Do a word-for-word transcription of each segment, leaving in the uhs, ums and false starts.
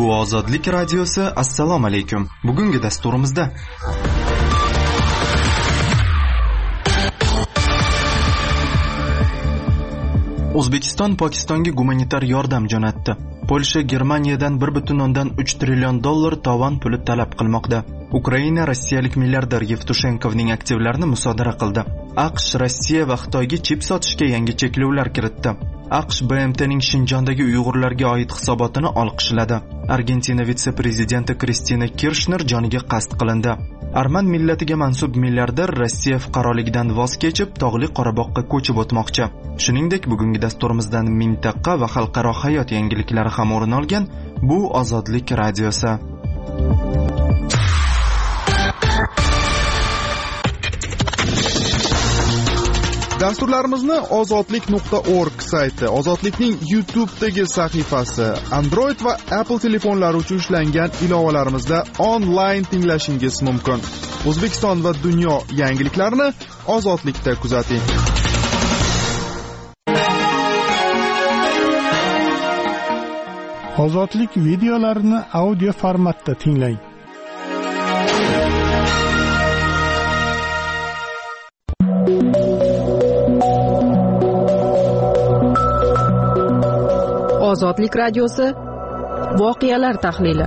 Bu Ozodlik radiosi. Assalomu alaykum. Bugungi dasturimizda O'zbekiston Pokistonga gumanitar yordam jo'natdi. Polsha Germaniyadan bir butun o'ndan uch trillion dollar tovon puli talab qilmoqda. Ukraina rossiyalik milliarder Yevtushenkovning aktivlarini musodara qildi. AQSh Rossiya va Xitoyga chip sotishga yangi cheklovlar kiritdi. AQSh B M T'ning Shinjondagi Uyg'urlarga oid hisobotini olqishladi. Argentina vitse-prezidenti Kristina Kirchner joniga qasd qilindi. Arman millatiga mansub milliarder Rossiya fuqaroligidan voz kechib, tog'li Qorabog'ga ko'chib o'tmoqchi. Shuningdek, bugungi dasturimizdan mintaqa va xalqaro hayot yangiliklari ham o'rin olgan. Bu Ozodlik radiosi. Dasturlarimizni ozodlik nuqta org sayti, Ozodlikning YouTube'dagi sahifasi, Android va Apple telefonlari uchun ishlangan ilovalarimizda onlayn tinglashingiz mumkin. O'zbekiston va dunyo yangiliklarini Ozodlikda kuzating. Ozodlik videolarini audio formatda tinglang. Ozodlik radiosi voqealar tahlili.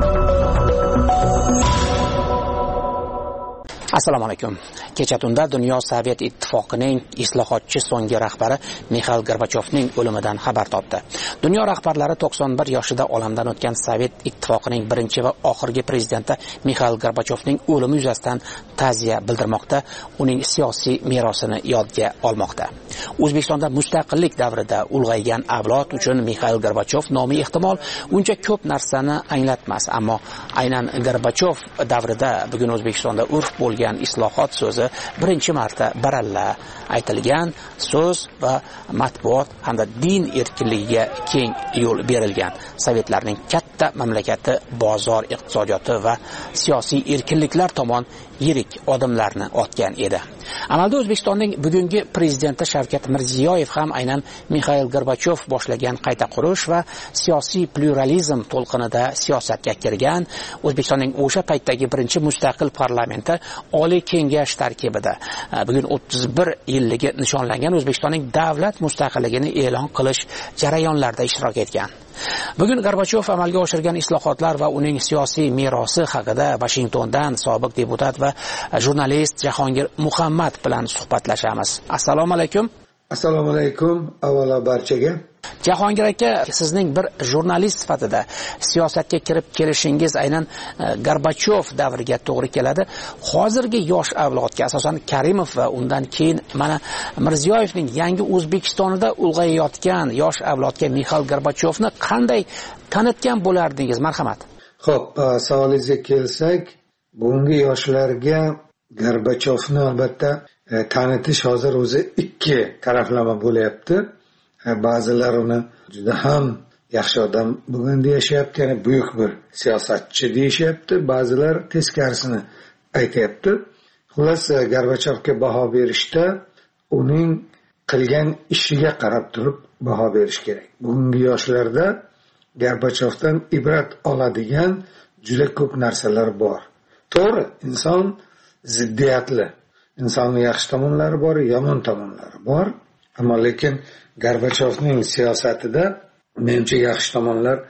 Assalomu alaykum. Kecha tunda Dunyo Sovet Ittifoqining islohotchi so'nggi rahbari Mixail Gorbachyovning o'limidan xabar topdi. Dunyo rahbarlari to'qson bir yoshida olamdan o'tgan Sovet Ittifoqining birinchi va oxirgi prezidenti Mixail Gorbachyovning o'limi yuzasidan ta'ziya bildirmoqda, uning siyosiy merosini yodga olmoqda. O'zbekistonda mustaqillik davrida ulg'aygan avlod uchun Mixail Gorbachyov nomi ehtimol uncha ko'p narsani anglatmas, ammo aynan Gorbachyov davrida bugun O'zbekistonda urf bo'lgan islohot so'zi birinchi marta baralla aytilgan so'z va matbuot hamda din erkinligiga keng yo'l berilgan. Sovetlarning katta mamlakati bozor iqtisodiyoti va siyosiy erkinliklar tomon yirik odamlarni otgan edi. Amalda O'zbekistonning bugungi prezidenti Shavkat Mirziyoyev ham aynan Mixail Gorbachyov boshlagan qayta qurish va siyosiy pluralizm to'lqinida siyosatga kirgan. O'zbekistonning o'sha paytdagi birinchi mustaqil parlamenti Oliy Kengash tarkibida bugun o'ttiz bir yilligi nishonlangan O'zbekistonning davlat mustaqilligini e'lon qilish jarayonlarida ishtirok etgan. Bugun Gorbachyov amalga oshirgan islohotlar va uning siyosiy merosi haqida Washingtondan sobiq deputat va jurnalist Jahongir Muhammad bilan suhbatlashamiz. Assalomu alaykum. Assalomu alaykum avvalo barchaga. Jahongir aka, sizning bir jurnalist sifatida siyosatga kirib kelishingiz aynan Gorbachyov davriga to'g'ri keladi. Hozirgi yosh avlodga, asosan Karimov va undan keyin mana Mirziyoyevning yangi O'zbekistonida ulg'ayayotgan yosh avlodga Mixail Gorbachyovni qanday tanitgan bo'lardingiz? Marhamat. Xo'p, savolingizga kelsak, bugungi yoshlarga Gorbachyovni albatta tanitish hozir o'zi ikki taraflama bo'lyapti. Ba'zilar uni juda ham yaxshi odam bugun deyishyapti, ya'ni buyuk bir siyosatchi deyishyapti, ba'zilar teskarisini aytayapti. Xullas, Gorbachyovga baho berishda uning qilgan ishiga qarab turib baho berish kerak. Bugungi yoshlarda Gorbachyovdan ibrat oladigan juda ko'p narsalar bor. To'g'ri, inson ziddiyatli. Insonning yaxshi tomonlari bor, yomon tomonlari bor. Ammo lekin Gorbachyovning siyosatida menimcha yaxshi tomonlar,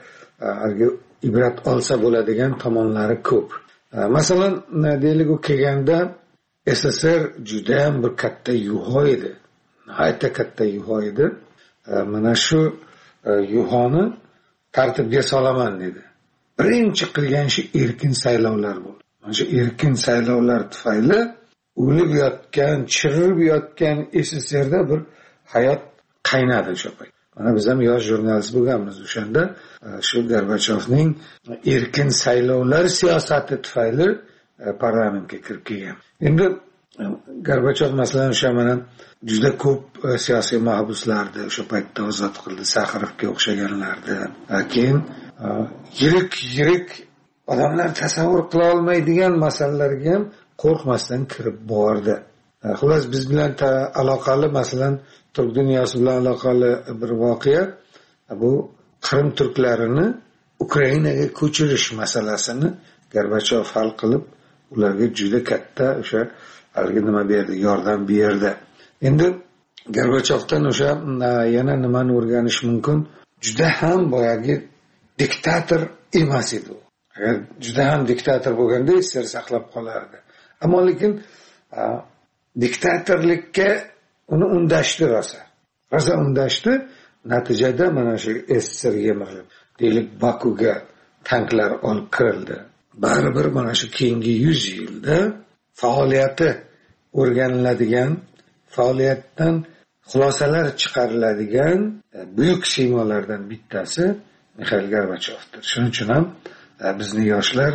ibrat olsa bo'ladigan tomonlari ko'p. Masalan, deylik, u kelganda S S R juda ham bir katta yuho edi. Nihoyatda katta yuho edi. Mana shu yuhoni tartibga solaman dedi. Birinchi qilgan ishi erkin saylovlar bo'ldi. Mana shu erkin saylovlar tufayli o'lib yotgan, chirib yotgan S S R'da bir hayot qaynadi o'sha payt. Mana biz ham yosh jurnalist bo'lganmiz o'shanda. Shu Gorbachyovning erkin saylovlar siyosati tufayli parlamentga kirib kelgan. Endi Gorbachyov masalan o'sha mana juda ko'p siyosiy mahbuslarni o'sha paytda ozod qildi, Saxirovga o'xshaganlarni. Keyin yirik-yirik odamlar tasavvur qila olmaydigan masalalarga ham qo'rqmasdan kirib bordi. Xullas, biz bilan aloqali, masalan, turk dunyosi bilan aloqali bir voqea, bu Qrim turklarini Ukrainaga ko'chirish masalasini Gorbachov hal qilib, ularga juda katta o'sha haligi nima berdi, yordam berdi. Endi Gorbachovdan o'sha yana nimani o'rganish mumkin? Juda ham boyagi diktator emas edi u. Agar juda ham diktator bo'lganda sir saqlab qolardi. Ammo lekin diktatorlikka uni undashdi rosa. Rosa undashdi, natijada mana shu S S R yemirilib, deylik Bakuga tanklar olib kirildi. Baribir mana shu keyingi yuz yilda faoliyati o'rganiladigan, faoliyatdan xulosalar chiqariladigan buyuk siymolardan bittasi Mixail Gorbachovdir. Shuning uchun ham bizni yoshlar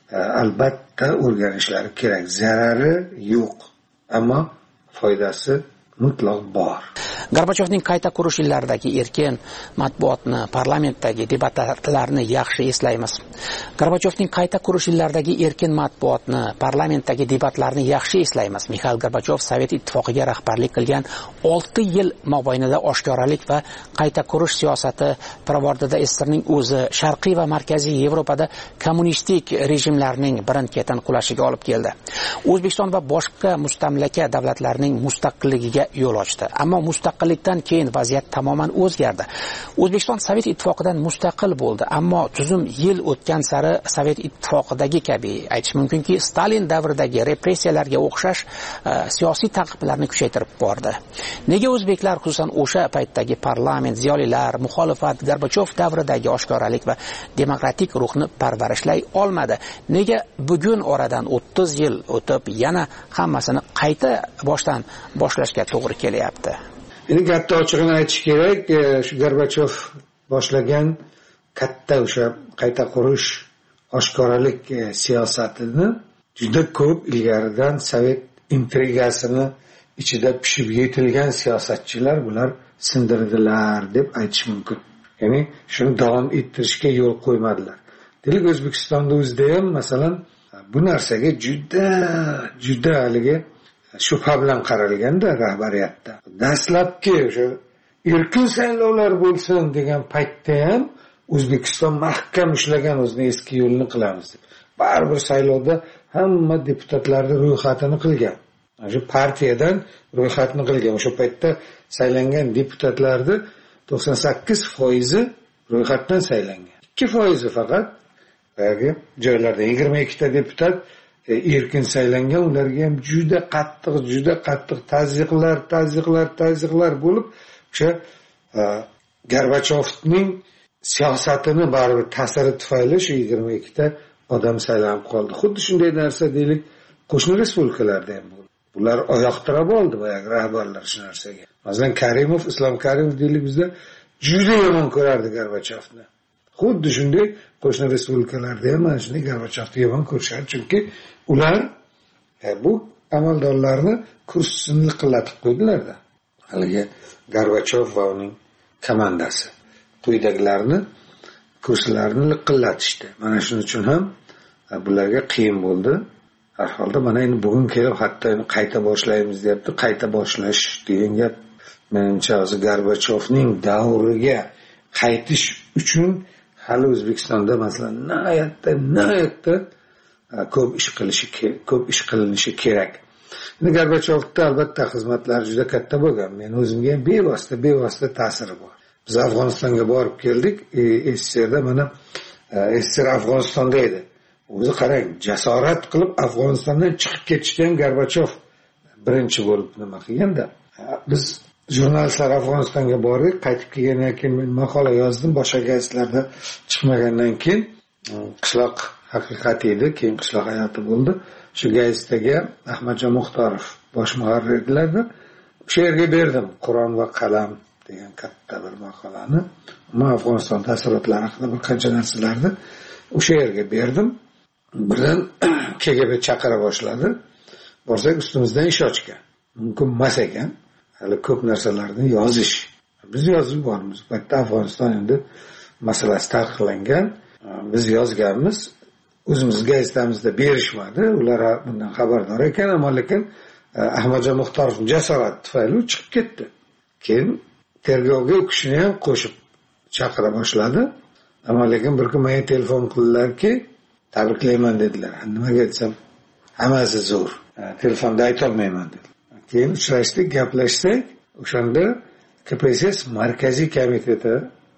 albatta o'rganishlari kerak. Zarari yo'q, ammo foydasi mutlaq bor. Gorbachovning qayta qurish yillaridagi erkin matbuotni, parlamentdagi debatlarni yaxshi eslaymiz. Gorbachovning qayta qurish yillaridagi erkin matbuotni, parlamentdagi debatlarni yaxshi eslaymiz. Mixail Gorbachov Sovet Ittifoqiga rahbarlik qilgan olti yil mobaynida oshkoralik va qayta qurish siyosati pirovardida S S Rning o'zi Sharqiy va Markaziy Yevropada kommunistik rejimlarning birin-ketin qulashiga olib keldi. O'zbekiston va boshqa mustamlaka davlatlarning mustaqilligiga yo'l ochdi. Ammo mustaqillikdan keyin vaziyat tamoman o'zgardi. O'zbekiston Sovet Ittifoqidan mustaqil bo'ldi, ammo tuzum yil o'tgan sari Sovet Ittifoqidagi kabi, aytish mumkinki, Stalin davridagi repressiyalarga o'xshash uh, siyosiy ta'qiblarni kuchaytirib bordi. Nega o'zbeklar, xususan o'sha paytdagi parlament, ziyolilar, muxolifat Gorbachov davridagi oshkoralik va demokratik ruhni parvarishlay olmadi? Nega bugun oradan o'ttiz yil o'tib yana hammasini qayta boshdan boshlashga to'g'ri kelyapti? Endi katta ochig'ini aytish kerak, shu Gorbachov boshlagan katta o'sha qayta qurish, oshkoralik siyosatini juda ko'p ilgaridan Sovet intrigasini ichida pishib yetilgan siyosatchilar bular sindirdilar deb aytish mumkin. Ya'ni shuni davom ettirishga yo'l qo'ymadilar. Deylik, O'zbekistonda o'zida ham masalan bu narsaga juda juda haligi shubha bilan qaralganda rahbariyatda. Dastlabki o'sha erkin saylovlar bo'lsin degan paytda ham O'zbekiston mahkam ushlagan o'zini eski yo'lini qilamiz deb. Baribir saylovda hamma deputatlarni ro'yxatini qilgan. Shu partiyadan ro'yxatni qilgan. O'sha paytda saylangan deputatlarni to'qson sakkiz foizi ro'yxatdan saylangan. ikki foizi faqat yoki joylarda yigirma ikkita deputat erkin saylangan. Ularga ham juda qattiq, juda qattiq tazyiqlar, tazyiqlar, tazyiqlar bo'lib, o'sha Gorbachovning siyosatini baribir ta'siri tufayli shu yigirma ikkita odam saylanib qoldi. Xuddi shunday narsa deylik qo'shni respublikalarda ham bo'ldi. Bular oyoqtirib oldi boyagi rahbarlar shu narsaga. Masalan, Karimov, Islom Karimov deylik bizda juda yomon ko'rardi Gorbachovni. Xuddi shunday qo'shni respublikalarda ham mana shunday Gorbachovni yomon ko'rishadi, chunki ular e, bu amaldorlarni kursini liqillatib qo'ydilar-da. Haligi Gorbachov va uning komandasi quyidagilarni kurslarini liqillatishdi. Mana shuning uchun ham bularga qiyin bo'ldi. Har holda mana endi bugun kelib hatto qayta boshlaymiz deyapti. Qayta boshlash degan gap menimcha o'zi Gorbachovning davriga qaytish uchun hali O'zbekistonda masalan nihoyatda nihoyatda ko'p ish qilishi ko'p ish qilinishi kerak. Endi Gorbachovda albatta xizmatlari juda katta bo'lgan. Men o'zimga ham bevosita bevosita ta'siri bor. Biz Afg'onistonga borib keldik. S S Rda mana S S R Afg'onistonda edi. O'zi qarang, jasorat qilib Afg'onistondan chiqib ketishgan Gorbachov birinchi bo'lib nima qilganda. Biz jurnalistlar Afg'onistonga bordik, qaytib kelgandan keyin men maqola yozdim, boshqa gazetlarda chiqmagandan keyin qishloq haqiqati edi, keyin qishloq hayoti bo'ldi. Shu gazetaga Ahmadjon Muxtorov bosh muharrir edilar-da. O'sha yerga berdim Qur'on va qalam degan katta bir maqolani. Men Afg'oniston taassurotlari haqida bir qancha narsalarni o'sha yerga berdim. Birdan K G B chaqira boshladi. Borsak ustimizdan ish ochgan. Mumkin emas ekan. Hali ko'p narsalarni yozish. Biz yozib bormiz. Bu yerda Afg'oniston endi masalasi taqiqlangan. Biz yozganmiz. O'zimiz gazetamizda berishmadi. Ular bundan xabardor ekan, ammo lekin Ahmadjon Muxtorovning jasorati tufayli chiqib ketdi. Keyin tergovga u kishini ham qo'shib chaqira boshladi. ammo lekin bir kun menga telefon qildilarki, tabriklayman dedilar. Nimaga aytsam, hammasi zo'r, telefonda aytolmayman dedi. Keyin uchrashdik, gaplashsak, o'shanda K P S S markaziy komiteti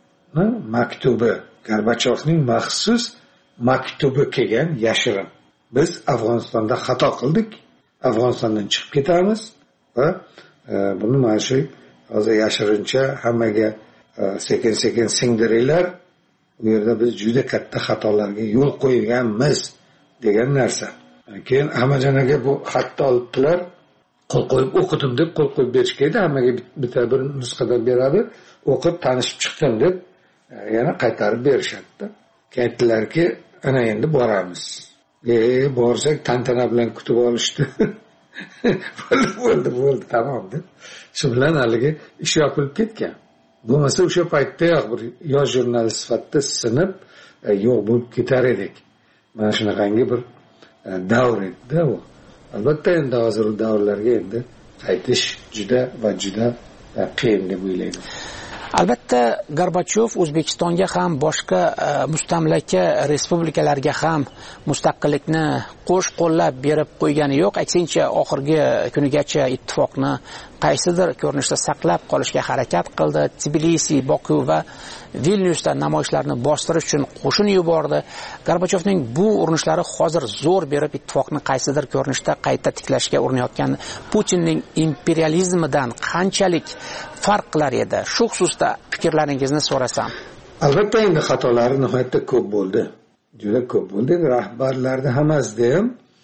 maktubi, Gorbachyovning maxsus maktubi kelgan yashirin. Biz Afg'onistonda xato qildik, Afg'onistondan chiqib ketamiz va e, buni mana shu hozir yashirincha hammaga e, sekin sekin singdiringlar. Bu yerda biz juda katta xatolarga yo'l qo'yganmiz degan narsa. Keyin Ahmadjon aka bu xatni olibdilar, qo'l qo'yib o'qidim deb qo'l qo'yib berishgaydi, hammaga bitta bir nusxada beradi, o'qib tanishib chiqdim deb yana qaytarib berishadi. Aytdilarki, ana endi boramiz. E, borsak tantana bilan kutib olishdi. bo'ldi, bo'ldi, bo'ldi, tamom deb. Shu bilan haligi ish yopilib ketgan. Bo'lmasa o'sha paytdayoq bir yosh jurnalist sifatida sinib yo'q bo'lib ketar edik. Mana shunaqangi bir davr edi u. Albatta endi hozir u davrlarga endi qaytish juda va juda qiyin deb o'ylayman. Albatta Gorbachyov O'zbekistonga ham boshqa mustamlaka respublikalarga ham mustaqillikni qo'sh qo'llab berib qo'ygani yo'q. Aksincha oxirgi kunigacha ittifoqni qaysidir ko'rinishda saqlab qolishga harakat qildi. Tbilisi, Boku va Vilnyusda namoyishlarni bostirish uchun qo'shin yubordi. Gorbachyovning bu urinishlari hozir zo'r berib ittifoqni qaysidir ko'rinishda qayta tiklashga urinayotgan Putinning imperializmidan qanchalik farq qilar edi? Shu xususda fikrlaringizni so'rasam. Albatta endi xatolari nihoyatda ko'p bo'ldi. Juda ko'p bo'ldi. Rahbarlarning hammasida ham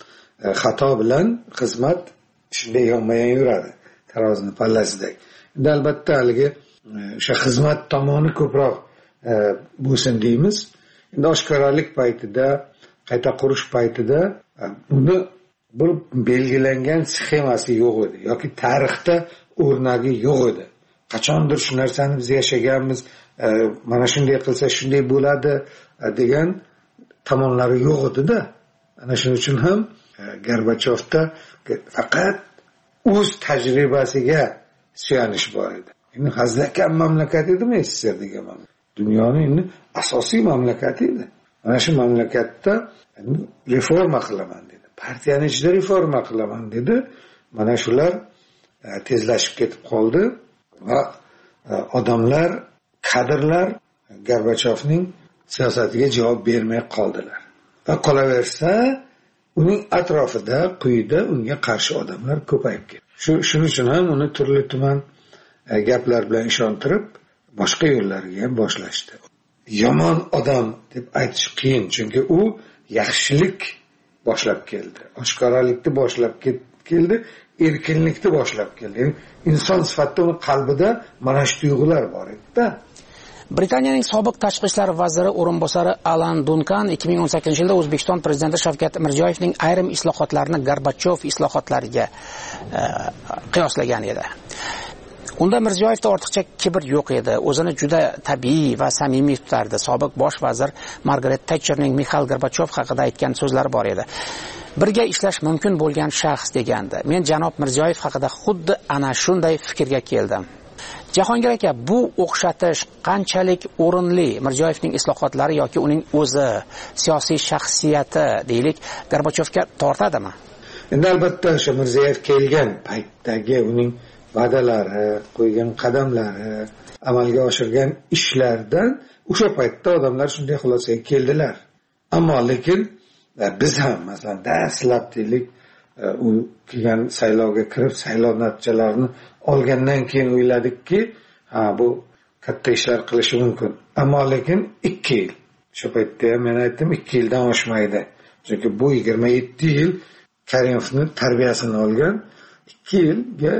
xato bilan xizmat shunday yonma-yon yuradi, tarozini pallasidek. Endi albatta haligi o'sha xizmat tomoni ko'proq bo'lsin deymiz. Endi oshkoralik paytida, qayta qurish paytida buni bir belgilangan sxemasi yo'q edi yoki tarixda o'rnagi yo'q edi. Qachondir shu narsani biz yashaganmiz, mana shunday qilsa shunday bo'ladi degan tomonlari yo'q edi-da. Ana shuning uchun ham Gorbachyovda faqat o'z tajribasiga suyanish bor edi. Endi hazilakam mamlakat edimi S S R degan mamlakat. Dunyoning endi asosiy mamlakati edi. Mana shu mamlakatda reforma qilaman dedi. Partiyani ichida reforma qilaman dedi. Mana shular tezlashib ketib qoldi va odamlar, kadrlar Gorbachyovning siyosatiga javob bermay qoldilar. Va qolaversa, uning atrofida, quyida unga qarshi odamlar ko'payib ketdi. Shu shuning uchun ham uni turli tuman gaplar bilan ishontirib, boshqa yo'llarga ham boshlashdi. Yomon odam deb aytish qiyin, chunki u yaxshilik boshlab keldi, oshkoralikni boshlab keldi, erkinlikni boshlab keldi. Yani inson sifatida uni qalbida mana shu tuyg'ular bor edi-da. Britaniyaning sobiq tashqi ishlar vaziri o'rinbosari Alan Duncan ikki ming o'n sakkizinchi yilda O'zbekiston prezidenti Shavkat Mirziyoyevning ayrim islohotlarini Gorbachyov islohotlariga e, qiyoslagan edi. Unda Mirziyoyevda ortiqcha kibr yo'q edi. O'zini juda tabiiy va samimiy tutardi. Sobiq bosh vazir Margaret Thatcherning Mikhail Gorbachyov haqida aytgan so'zlari bor edi. Birga ishlash mumkin bo'lgan shaxs degandi. Men janob Mirziyoyev haqida xuddi ana shunday fikrga keldim. Jahongir aka, bu o'xshatish qanchalik o'rinli? Mirziyoyevning islohotlari yoki uning o'zi, siyosiy shaxsiyati deylik, Gorbachyovga tortadimi? Endi albatta o'sha Mirziyoyev kelgan paytdagi uning va'dalari, qo'ygan qadamlari, amalga oshirgan ishlardan o'sha paytda odamlar shunday xulosaga keldilar. Ammo lekin biz ham masalan dastlab deylik u kelgan saylovga kirib, saylov natijalarini olgandan keyin o'yladikki, ha bu katta ishlar qilishi mumkin. Ammo lekin ikki yil. Shu paytda ham men aytdim, ikki yildan oshmaydi. Chunki bu yigirma yetti yil Karimovning tarbiyasini olgan, ikki yilga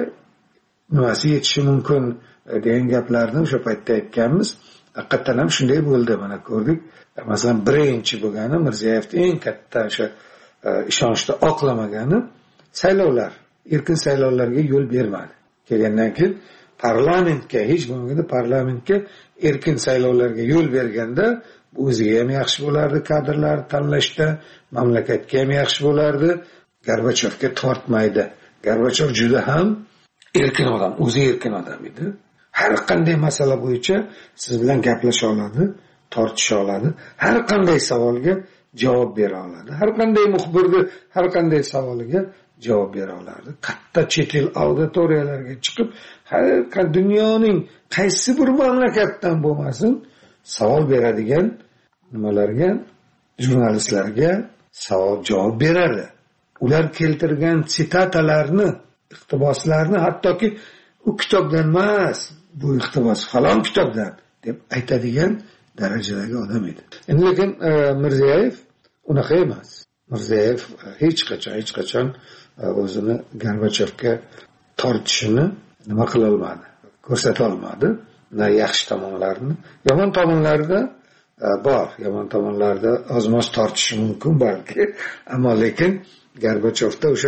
nimasi yetishi mumkin degan gaplarni o'sha paytda aytganmiz. Haqiqatan ham shunday bo'ldi, mana ko'rdik. Masalan, birinchi bo'lgani Mirziyoyevning eng katta o'sha ishonchda oqlamagani saylovlar, erkin saylovlarga yo'l bermadi. Kelgandan keyin parlamentga, hech bo'lmaganda parlamentga erkin saylovlarga yo'l berganda o'ziga ham yaxshi bo'lardi, kadrlar tanlashda, mamlakatga ham yaxshi bo'lardi. Gorbachyovga tortmaydi. Gorbachyov juda ham erkin odam, o'zi erkin odam edi. Har qanday masala bo'yicha siz bilan gaplasha oladi, tortisha oladi, har qanday savolga javob bera oladi, har qanday muxbirni har qanday savoliga javob bera oladi. Katta chet el auditoriyalarga chiqib, har dunyoning qaysi bir mamlakatdan bo'lmasin savol beradigan nimalarga, jurnalistlarga savol javob beradi. Ular keltirgan sitatalarni, iqtiboslarni hattoki u kitobdan emas, bu iqtibos falon kitobdan deb aytadigan darajadagi odam edi. Endi lekin Mirziyoyev unaqa emas. Mirziyoyev hech qachon hech qachon o'zini Gorbachevga tortishini nima qila olmadi, ko'rsata olmadi. Na yaxshi tomonlarini, yomon tomonlarida bor, yomon tomonlarda ozmoz tortishi mumkin balki, ammo lekin Gorbachevda o'sha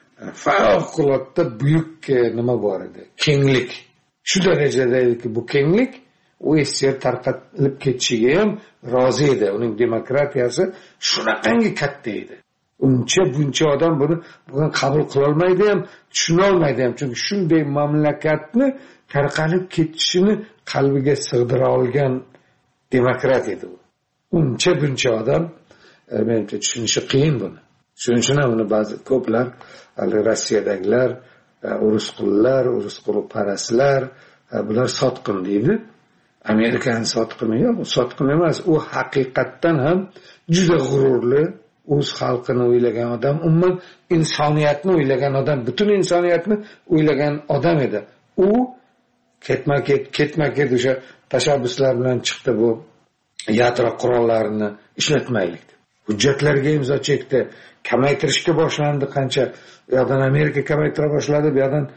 favqulodda buyuk nima bor edi, kenglik. Shu darajada ediki, bu kenglik u essiya tarqatilib ketishiga ham rozi edi. Uning demokratiyasi shunaqangi katta edi. Uncha buncha odam buni bugun qabul qila olmaydi ham, tushuna olmaydi ham, chunki shunday mamlakatni tarqalib ketishini qalbiga sig'dira olgan demokrat edi u. Uncha buncha odam menimcha tushunishi qiyin buni. Shuning uchun uni ba'zi ko'plar, Rossiyadagilar, urusqullar, urusqul paraslar, bular sotqin deydi. Amerikani sotqini yo'q, sotqin emas, u haqiqatdan ham juda g'ururli, o'z xalqini o'ylagan odam, umuman insoniyatni o'ylagan odam, butun insoniyatni o'ylagan odam edi. U ketma-ket, ketma-ket o'sha tashabbuslar bilan chiqdi, bu yadro qurollarini ishlatmaylik. Hujjatlarga imzo chekdi, kamaytirishga boshlandi, qancha u yoqdan Amerika kamaytira boshladi, bu yoqdan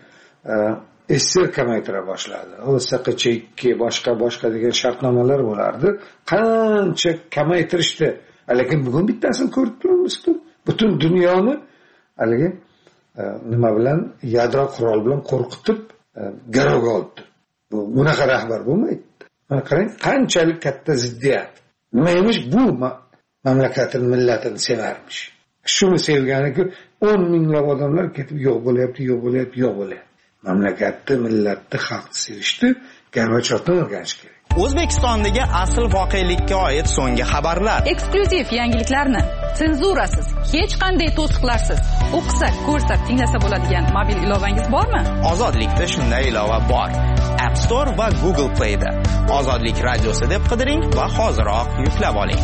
S S R kamaytira boshladi. O S Q C ikki boshqa boshqa degan shartnomalar bo'lardi. Qancha kamaytirishdi. Lekin bugun bittasini ko'rib turibmiz-ku. Butun dunyoni haligi nima bilan, yadro qurol bilan qo'rqitib garovga oldi. Bu bunaqa rahbar bo'lmaydi. Mana qarang, qanchalik katta ziddiyat. Nima emish, bu mamlakatini, millatini sevarmish. Shuni sevganiku o'n minglab odamlar ketib yo'q bo'lyapti, yo'q bo'lyapti, yo'q bo'lyapti. Mamlakatni, millatni, xalqni sevishni Gorbachevdan o'rganish kerak. O'zbekistondagi asl voqelikka oid so'nggi xabarlar, eksklyuziv yangiliklarni senzurasiz, hech qanday to'siqlarsiz o'qisak, ko'rsak, tinglasa bo'ladigan mobil ilovangiz bormi? Ozodlikda shunday ilova bor. App Store va Google Play da Ozodlik radiosi deb qidiring va hoziroq yuklab oling.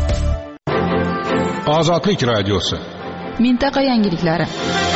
Ozodlik radiosi. Mintaqa yangiliklari.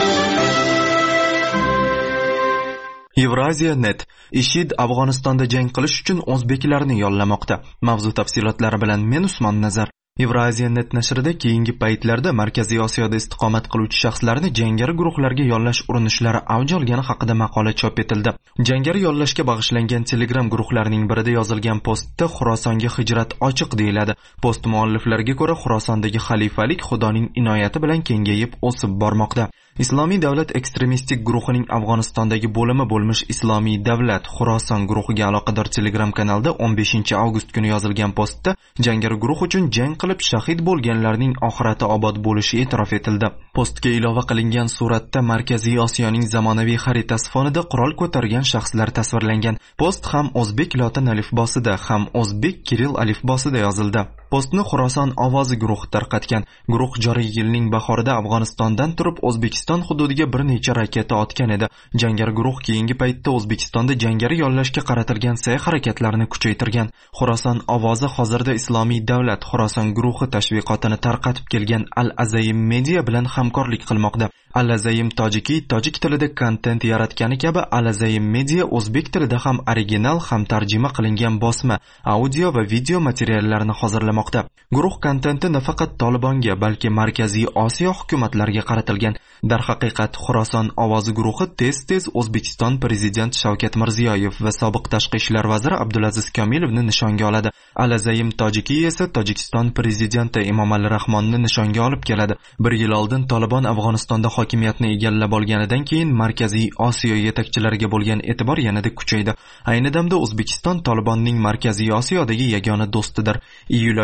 Evraziya net. IShID Afg'onistonda jang qilish uchun o'zbeklarni yollamoqda. Mavzu tafsilotlari bilan men Usmon Nazar. Evraziya net nashrida keyingi paytlarda Markaziy Osiyoda istiqomat qiluvchi shaxslarni jangari guruhlarga yollash urinishlari avj olgani haqida maqola chop etildi. Jangari yollashga bag'ishlangan Telegram guruhlarining birida yozilgan postda Xurosonga hijrat ochiq deyiladi. Post mualliflariga ko'ra, Xurosondagi xalifalik Xudoning inoyati bilan kengayib o'sib bormoqda. Islomiy davlat ekstremistik guruhining Afg'onistondagi bo'limi bo'lmish Islomiy davlat Xuroson guruhiga aloqador Telegram kanalda o'n beshinchi avgust kuni yozilgan postda jangari guruh uchun jang qilib shahid bo'lganlarning oxirati obod bo'lishi e'tirof etildi. Postga ilova qilingan suratda Markaziy Osiyoning zamonaviy xaritasi fonida qurol ko'targan shaxslar tasvirlangan. Post ham o'zbek lotin alifbosida, ham o'zbek kirill alifbosida yozildi. Postni Xuroson ovozi guruhi tarqatgan. Guruh joriy yilning bahorida Afg'onistondan turib O'zbekiston hududiga bir necha raketa otgan edi. Jangari guruh keyingi paytda O'zbekistonda jangari yollashga qaratilgan sa'y-harakatlarni kuchaytirgan. Xuroson ovozi hozirda Islomiy davlat Xuroson guruhi tashviqotini tarqatib kelgan Al-Azayim Media bilan hamkorlik qilmoqda. Al-Azayim tojiki, tojik tilida kontent yaratgani kabi Al-Azayim Media o'zbek tilida ham original, ham tarjima qilingan bosma, audio va video materiallarni hozirlamoqda. Guruh kontenti nafaqat Tolibonga, balki Markaziy Osiyo hukumatlariga qaratilgan. Darhaqiqat, Xuroson ovozi guruhi tez-tez O'zbekiston prezidenti Shavkat Mirziyoyev va sobiq tashqi ishlar vaziri Abdulaziz Komilovni nishonga oladi. Al-Azayim tojiki esa Tojikiston prezidenti Emomali Rahmonni nishonga olib keladi. Bir yil oldin Tolibon Afg'onistonda hokimiyatni egallab olganidan keyin Markaziy Osiyo yetakchilariga bo'lgan e'tibor yanada kuchaydi. Ayni damda O'zbekiston Tolibonning Markaziy Osiyodagi yagona do'stidir. Iyul oyi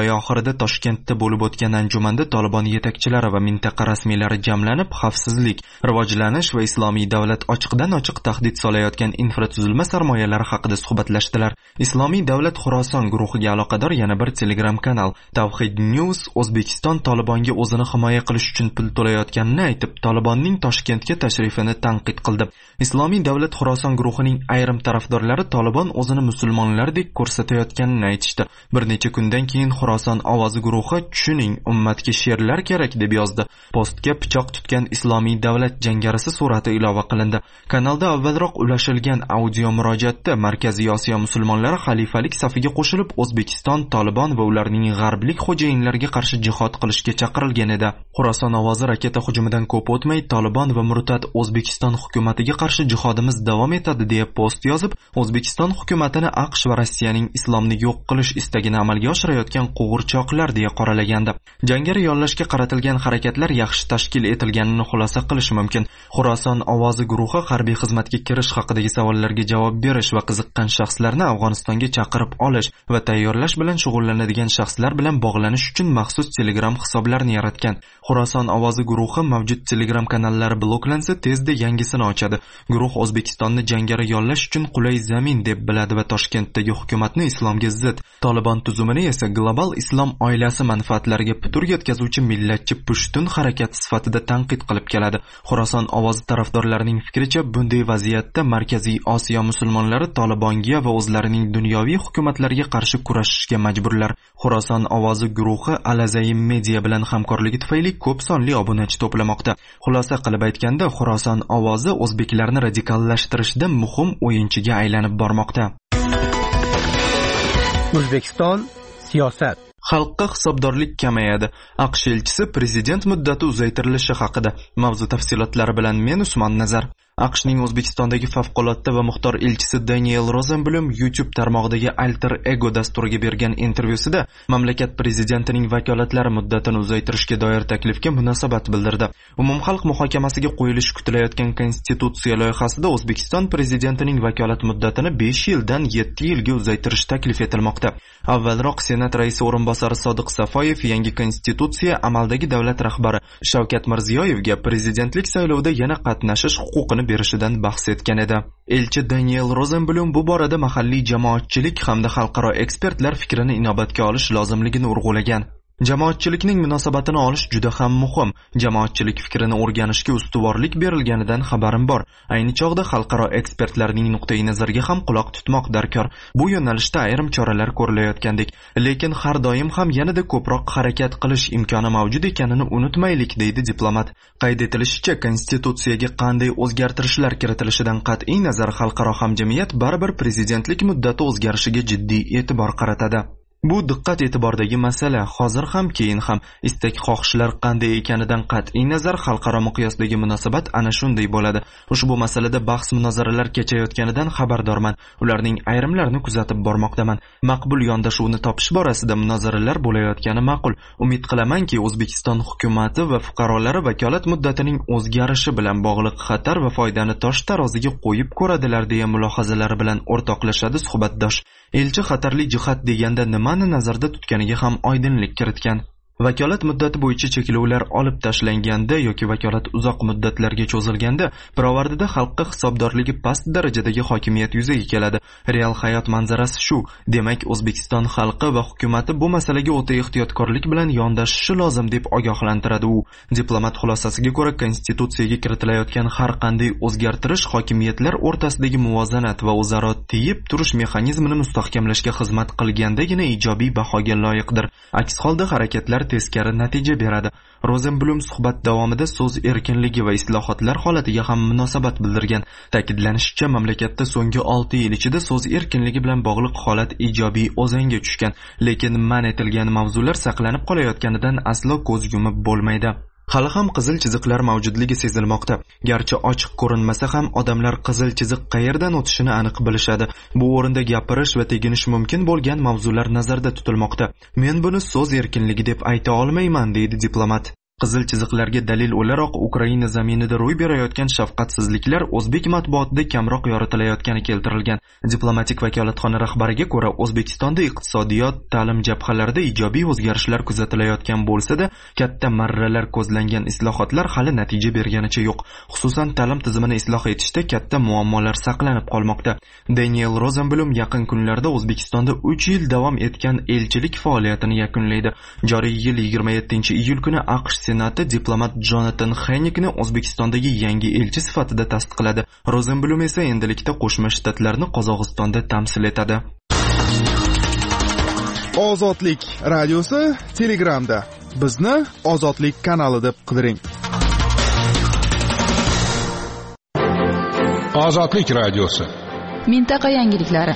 oy oxirida Toshkentda bo'lib o'tgan anjumanda Tolibon yetakchilari va mintaqa rasmiylari jamlanib, xavfsizlik, rivojlanish va islomiy davlat ochiqdan-ochiq tahdid solayotgan infratuzilma sarmoyalari haqida suhbatlashdilar. Islomiy davlat Xuroson guruhiga aloqador yana bir Telegram kanal Tawhid News O'zbekiston Tolibonga o'zini himoya qilish uchun pul to'layotganini aytib, Tolibonning Toshkentga tashrifini tanqid qildi. Islomiy davlat Xuroson guruhining ayrim tarafdorlari Tolibon o'zini musulmonlardek ko'rsatayotganini aytishdi. Bir necha kundan keyin Xuroson ovozi guruhi "Tushuning, ummatga she'rlar kerak" deb yozdi. Postga pichoq tutgan islomiy davlat jangarisi surati ilova qilindi. Kanalda avvalroq ulashilgan audio murojaatda Markaziy Osiyo musulmonlari xalifalik safiga qo'shilib O'zbekiston, Tolibon va ularning g'arblik xo'jayinlariga qarshi jihad qilishga chaqirilgan edi. Xuroson ovozi raketa hujumidan ko'p o'tmay Tolibon va murtad O'zbekiston hukumatiga qarshi jihodimiz davom etadi deb post yozib, O'zbekiston hukumatini AQSh va Rossiyaning islomni yo'q qilish istagini amalga oshirayotgan qo'g'irchoqlar deya qoralagandi. Jangari yollashga qaratilgan harakatlar yaxshi tashkil etilganini xulosa qilish mumkin. Xuroson ovozi guruhi harbiy xizmatga kirish haqidagi savollarga javob berish va qiziqqan shaxslarni Afg'onistonga chaqirib olish va tayyorlash bilan shug'ullanadigan shaxslar bilan bog'lanish uchun maxsus Telegram hisoblarini yaratgan. Xuroson ovozi guruhi mavjud Telegram kanallari bloklansa tezda yangisini ochadi. Guruh O'zbekistonni jangari yollash uchun qulay zamin deb biladi va Toshkentdagi hukumatni islomga zid, Tolibon tuzumini esa global islom oilasi manfaatlariga putur yetkazuvchi millatchi pushtun harakat sifatida tanqid qilib keladi. Xuroson ovozi tarafdorlarining fikricha, bunday vaziyatda Markaziy Osiyo musulmonlari Tolibonga va o'zlarining dunyoviy hukumatlariga qarshi kurashishga majburlar. Xuroson ovozi guruhi Al-Azayim Media bilan hamkorligi tufayli ko'p sonli obunachi to'plamoqda. Xulosa qilib aytganda, Xuroson ovozi o'zbeklarni radikallashtirishda muhim o'yinchiga aylanib bormoqda. O'zbekiston siyosat. Xalqqa hisobdorlik kamayadi. AQSh elchisi prezident muddati uzaytirilishi haqida. Mavzu tafsilotlari bilan men Usmon Nazar. AQShning O'zbekistondagi favqulodda va muxtor elchisi Daniel Rosenblum YouTube tarmog'idagi Alter Ego dasturiga bergan intervyusida mamlakat prezidentining vakolatlari muddatini uzaytirishga doir taklifga munosabat bildirdi. Umumxalq muhokamasiga qo'yilishi kutilayotgan konstitutsiya loyihasida O'zbekiston prezidentining vakolat muddatini besh yildan yetti yilga uzaytirish taklif etilmoqda. Avvalroq Senat raisi o'rinbosari Sodiq Safoyev yangi konstitutsiya amaldagi davlat rahbari Shavkat Mirziyoyevga prezidentlik saylovida yana qatnashish huquqini berishidan bahs etgan edi. Elchi Daniel Rosenblum bu borada mahalliy jamoatchilik hamda xalqaro ekspertlar fikrini inobatga olish lozimligini urg'ulagan. Jamoatchilikning munosabatini olish juda ham muhim. Jamoatchilik fikrini o'rganishga ustuvorlik berilganidan xabarim bor. Ayni chog'da xalqaro ekspertlarning nuqtai nazariga ham quloq tutmoq darkor. Bu yo'nalishda ayrim choralar ko'rilayotgandek, lekin har doim ham yanada ko'proq harakat qilish imkoni mavjud ekanini unutmaylik, deydi diplomat. Qayd etilishicha, konstitutsiyaga qanday o'zgartirishlar kiritilishidan qat'iy nazar xalqaro hamjamiyat baribir prezidentlik muddati o'zgarishiga jiddiy e'tibor qaratadi. Bu diqqat e'tibordagi masala. Hozir ham, keyin ham istak xohishlar qanday ekanidan qat'iy nazar xalqaro miqyosdagi munosabat ana shunday bo'ladi. Ushbu masalada bahs munozaralar kechayotganidan xabardorman. Ularning ayrimlarini kuzatib bormoqdaman. Maqbul yondashuvni topish borasida munozaralar bo'layotgani ma'qul. Umid qilamanki, O'zbekiston hukumati va fuqarolari vakolat muddatining o'zgarishi bilan bog'liq xatar va foydani tosh taroziga qo'yib ko'radilar deya mulohazalari bilan o'rtoqlashadi suhbatdosh. Elchi xatarli jihat deganda nimani nazarda tutganiga ham oydinlik kiritgan. Vakolat muddati bo'yicha cheklovlar olib tashlanganda yoki vakolat uzoq muddatlarga cho'zilganda pirovardida xalqqa hisobdorligi past darajadagi hokimiyat yuzaga keladi. Real hayot manzarasi shu. Demak, O'zbekiston xalqi va hukumati bu masalaga o'ta ehtiyotkorlik bilan yondashishi lozim deb ogohlantiradi u. Diplomat xulosasiga ko'ra, konstitutsiyaga kiritilayotgan har qanday o'zgartirish hokimiyatlar o'rtasidagi muvozanat va o'zaro tiyib turish mexanizmini mustahkamlashga xizmat qilgandagina ijobiy bahoga loyiqdir. Aks holda harakatlar teskari natija beradi. Rosenblum suhbat davomida so'z erkinligi va islohotlar holatiga ham munosabat bildirgan. Ta'kidlanishicha, mamlakatda so'nggi olti yil ichida so'z erkinligi bilan bog'liq holat ijobiy o'zanga tushgan, lekin man etilgan mavzular saqlanib qolayotganidan aslo ko'z yumib bo'lmaydi. Hali ham qizil chiziqlar mavjudligi sezilmoqda. Garchi ochiq ko'rinmasa ham odamlar qizil chiziq qayerdan o'tishini aniq bilishadi. Bu o'rinda gapirish va teginish mumkin bo'lgan mavzular nazarda tutilmoqda. Men buni so'z erkinligi deb ayta olmayman, deydi diplomat. Qizil chiziqlarga dalil o'laroq Ukraina zaminida ro'y berayotgan shafqatsizliklar o'zbek matbuotida kamroq yoritilayotgani keltirilgan. Diplomatik vakolatxona rahbariga ko'ra, O'zbekistonda iqtisodiyot, ta'lim jabhalarida ijobiy o'zgarishlar kuzatilayotgan bo'lsa-da, katta marralar ko'zlangan islohotlar hali natija berganicha yo'q. Xususan, ta'lim tizimini isloh etishda katta muammolar saqlanib qolmoqda. Daniel Rosenblum yaqin kunlarda O'zbekistonda uch yil davom etgan elchilik faoliyatini yakunlaydi. Joriy yil yigirma yettinchi iyul kuni AQSh Senati diplomat Jonathan Hennikni O'zbekistondagi yangi elchi sifatida tasdiqladi. Rosenblum esa endilikda Qo'shma Shtatlarni Qozog'istonda tamsil etadi. Ozodlik radiosi Telegramda. Bizni Ozodlik kanali deb qidiring. Ozodlik radiosi. Mintaqa yangiliklari.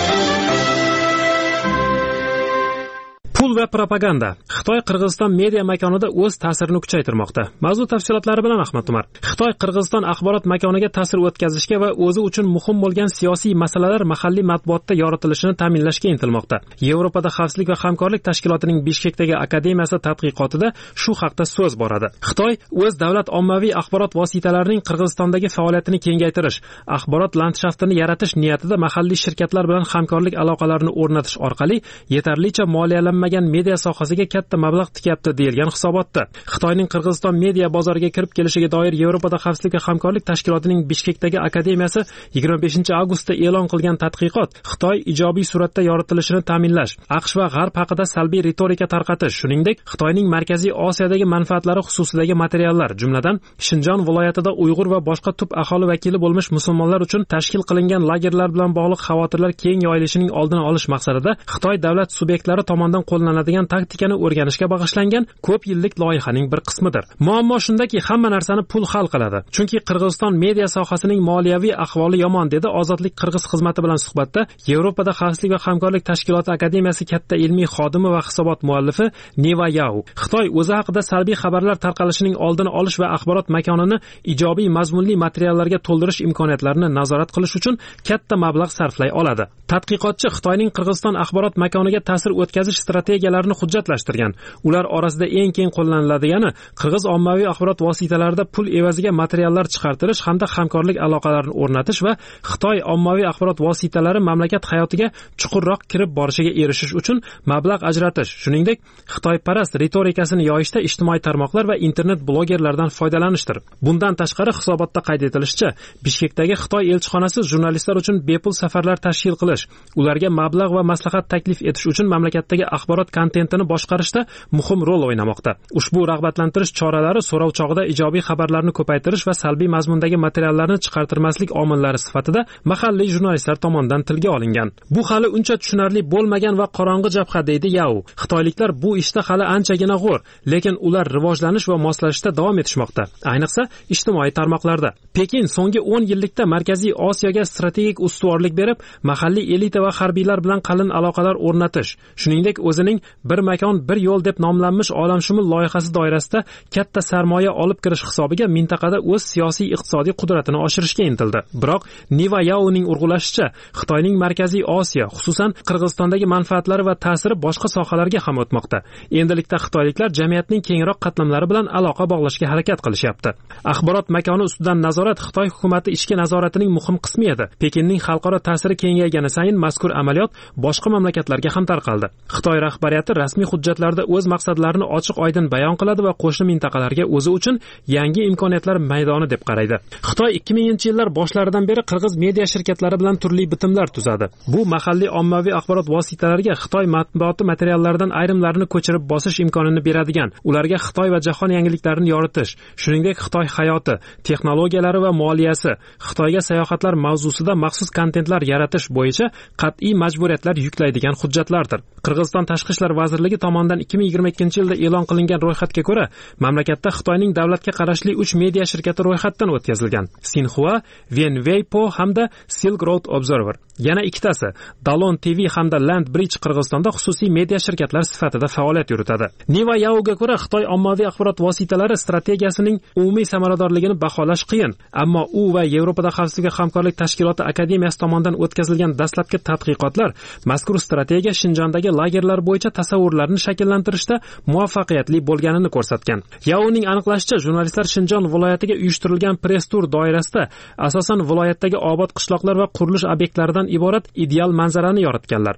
Pul va propaganda. Xitoy Qirg'iziston media makonida o'z ta'sirini kuchaytirmoqda. Mavzu tafsilotlari bilan Ahmad Umar. Xitoy Qirg'iziston axborot makoniga ta'sir o'tkazishga va o'zi uchun muhim bo'lgan siyosiy masalalar mahalliy matbuotda yoritilishini ta'minlashga intilmoqda. Yevropada xavfsizlik va hamkorlik tashkilotining Bishkekdagi akademiyasi tadqiqotida shu haqda so'z boradi. Xitoy o'z davlat ommaviy axborot vositalarining Qirg'izistondagi faoliyatini kengaytirish, axborot landshaftini yaratish niyatida mahalliy shirkatlar bilan hamkorlik aloqalarini o'rnatish orqali yetarlicha moliyalanmagan media sohasiga katta mablag' tikyapti deyilgan hisobotda. Xitoyning Qirg'iziston media bozoriga kirib kelishiga doir Yevropada xavfsizlik va hamkorlik tashkilotining Bishkekdagi akademiyasi yigirma beshinchi avgustda e'lon qilgan tadqiqot Xitoy ijobiy suratda yoritilishini ta'minlash, AQSh va G'arb haqida salbiy retorika tarqatish, shuningdek Xitoyning Markaziy Osiyodagi manfaatlari xususidagi materiallar, jumladan Shinjon viloyatida Uyg'ur va boshqa tub aholi vakili bo'lmish musulmonlar uchun tashkil qilingan lagerlar bilan bog'liq xavotirlar keng yoyilishining oldini olish maqsadida Xitoy davlat subyektlari tomonidan qo'llaniladigan taktikani o'rganishga bag'ishlangan ko'p yillik loyihaning bir qismidir. Muammo shundaki, hamma narsani pul hal qiladi. Chunki Qirg'iziston media sohasining moliyaviy ahvoli yomon, dedi Ozodlik Qirg'iz xizmati bilan suhbatda Yevropada xavfsizlik va hamkorlik tashkiloti akademiyasi katta ilmiy xodimi va hisobot muallifi Neva Yao. Xitoy o'zi haqida salbiy xabarlar tarqalishining oldini olish va axborot makonini ijobiy mazmunli materiallarga to'ldirish imkoniyatlarini nazorat qilish uchun katta mablag' sarflay oladi. Tadqiqotchi Xitoyning Qirg'iziston axborot makoniga ta'sir o'tkazish strategiyalarini hujjatlashtirgan. Ular orasida eng keng qo'llaniladigani qirg'iz ommaviy axborot vositalarida pul evaziga materiallar chiqartirish hamda hamkorlik aloqalarini o'rnatish va Xitoy ommaviy axborot vositalari mamlakat hayotiga chuqurroq kirib borishiga erishish uchun mablag' ajratish, shuningdek Xitoyparast retorikasini yoyishda ijtimoiy tarmoqlar va internet blogerlardan foydalanishdir. Bundan tashqari hisobotda qayd etilishicha, Bishkekdagi Xitoy elchixonasi jurnalistlar uchun bepul safarlar tashkil qilish, ularga mablag' va maslahat taklif etish uchun mamlakatdagi axborot kontentini boshqarishda muhim rol o'ynamoqda. Ushbu rag'batlantirish choralari so'rov chog'ida ijobiy xabarlarni ko'paytirish va salbiy mazmundagi materiallarni chiqartirmaslik omillari sifatida mahalliy jurnalistlar tomonidan tilga olingan. Bu hali uncha tushunarli bo'lmagan va qorong'i jabha, deydi Yao. Xitoyliklar bu ishda hali anchagina g'o'r, lekin ular rivojlanish va moslashishda davom etishmoqda, ayniqsa ijtimoiy tarmoqlarda. Pekin so'nggi o'n yillikda Markaziy Osiyoga strategik ustuvorlik berib, mahalliy elita va harbiylar bilan qalin aloqalar o'rnatish, shuningdek o'zining bir makon bir yo'l deb nomlanmish olamshumul loyihasi doirasida katta sarmoya olib kirish hisobiga mintaqada o'z siyosiy iqtisodiy qudratini oshirishga intildi. Biroq Neva Yaoning urg'ulashicha, Xitoyning Markaziy Osiyo, xususan Qirg'izistondagi manfaatlari va ta'siri boshqa sohalarga ham o'tmoqda. Endilikda xitoyliklar jamiyatning kengroq qatlamlari bilan aloqa bog'lashga harakat qilishyapti. Axborot makoni ustidan nazorat Xitoy hukumati ichki nazoratining muhim qismi edi. Pekinning xalqaro ta'siri kengaygani sayin mazkur amaliyot boshqa mamlakatlarga ham tarqaldi. Xitoy rahbariyati rasmiy hujjatlarda o'z maqsadlarini ochiq-oydin bayon qiladi va qo'shni mintaqalarga o'zi uchun yangi imkoniyatlar maydoni deb qaraydi. Xitoy ikki minginchi yillar boshlaridan beri qirg'iz media shirkatlari bilan turli bitimlar tuzadi. Bu mahalliy ommaviy axborot vositalariga Xitoy matbuoti materiallaridan ayrimlarini ko'chirib bosish imkonini beradigan, ularga Xitoy va jahon yangiliklarini yoritish, shuningdek Xitoy hayoti, texnologiyalari va moliyasi, Xitoyga sayohatlar mavzusida maxsus kontentlar yaratish bo'yicha qat'iy majburiyatlar yuklaydigan hujjatlardir. Qirg'iziston Tashqi ishlar vazirligi tomonidan ikki ming yigirma ikkinchi yilda e'lon qilingan ro'yxatga ko'ra, mamlakatda Xitoyning davlatga qarashli uch media shirkati ro'yxatdan o'tkazilgan: Xinhua, Wenweipo hamda Silk Road Observer. Yana ikkitasi Dalon T V hamda Land Bridge Qirg'izistonda xususiy media shirkatlar sifatida faoliyat yuritadi. Niva Yaoga ko'ra, Xitoy ommaviy axborot vositalari strategiyasining umumiy samaradorligini baholash qiyin, ammo u va Yevropada xavfsizlik hamkorlik tashkiloti akademiyasi tomonidan o'tkazilgan dastlabki tadqiqotlar mazkur strategiya Shinjondagi lagerlar bo'yicha tasavvurlarni shakllantirishda muvaffaqiyatli bo'lganini ko'rsatgan. Yaoning aniqlashicha, jurnalistlar Shinjon viloyatiga uyushtirilgan press tur doirasida asosan viloyatdagi obod qishloqlar va qurilish obyektlaridan iborat ideal manzarani yoritganlar.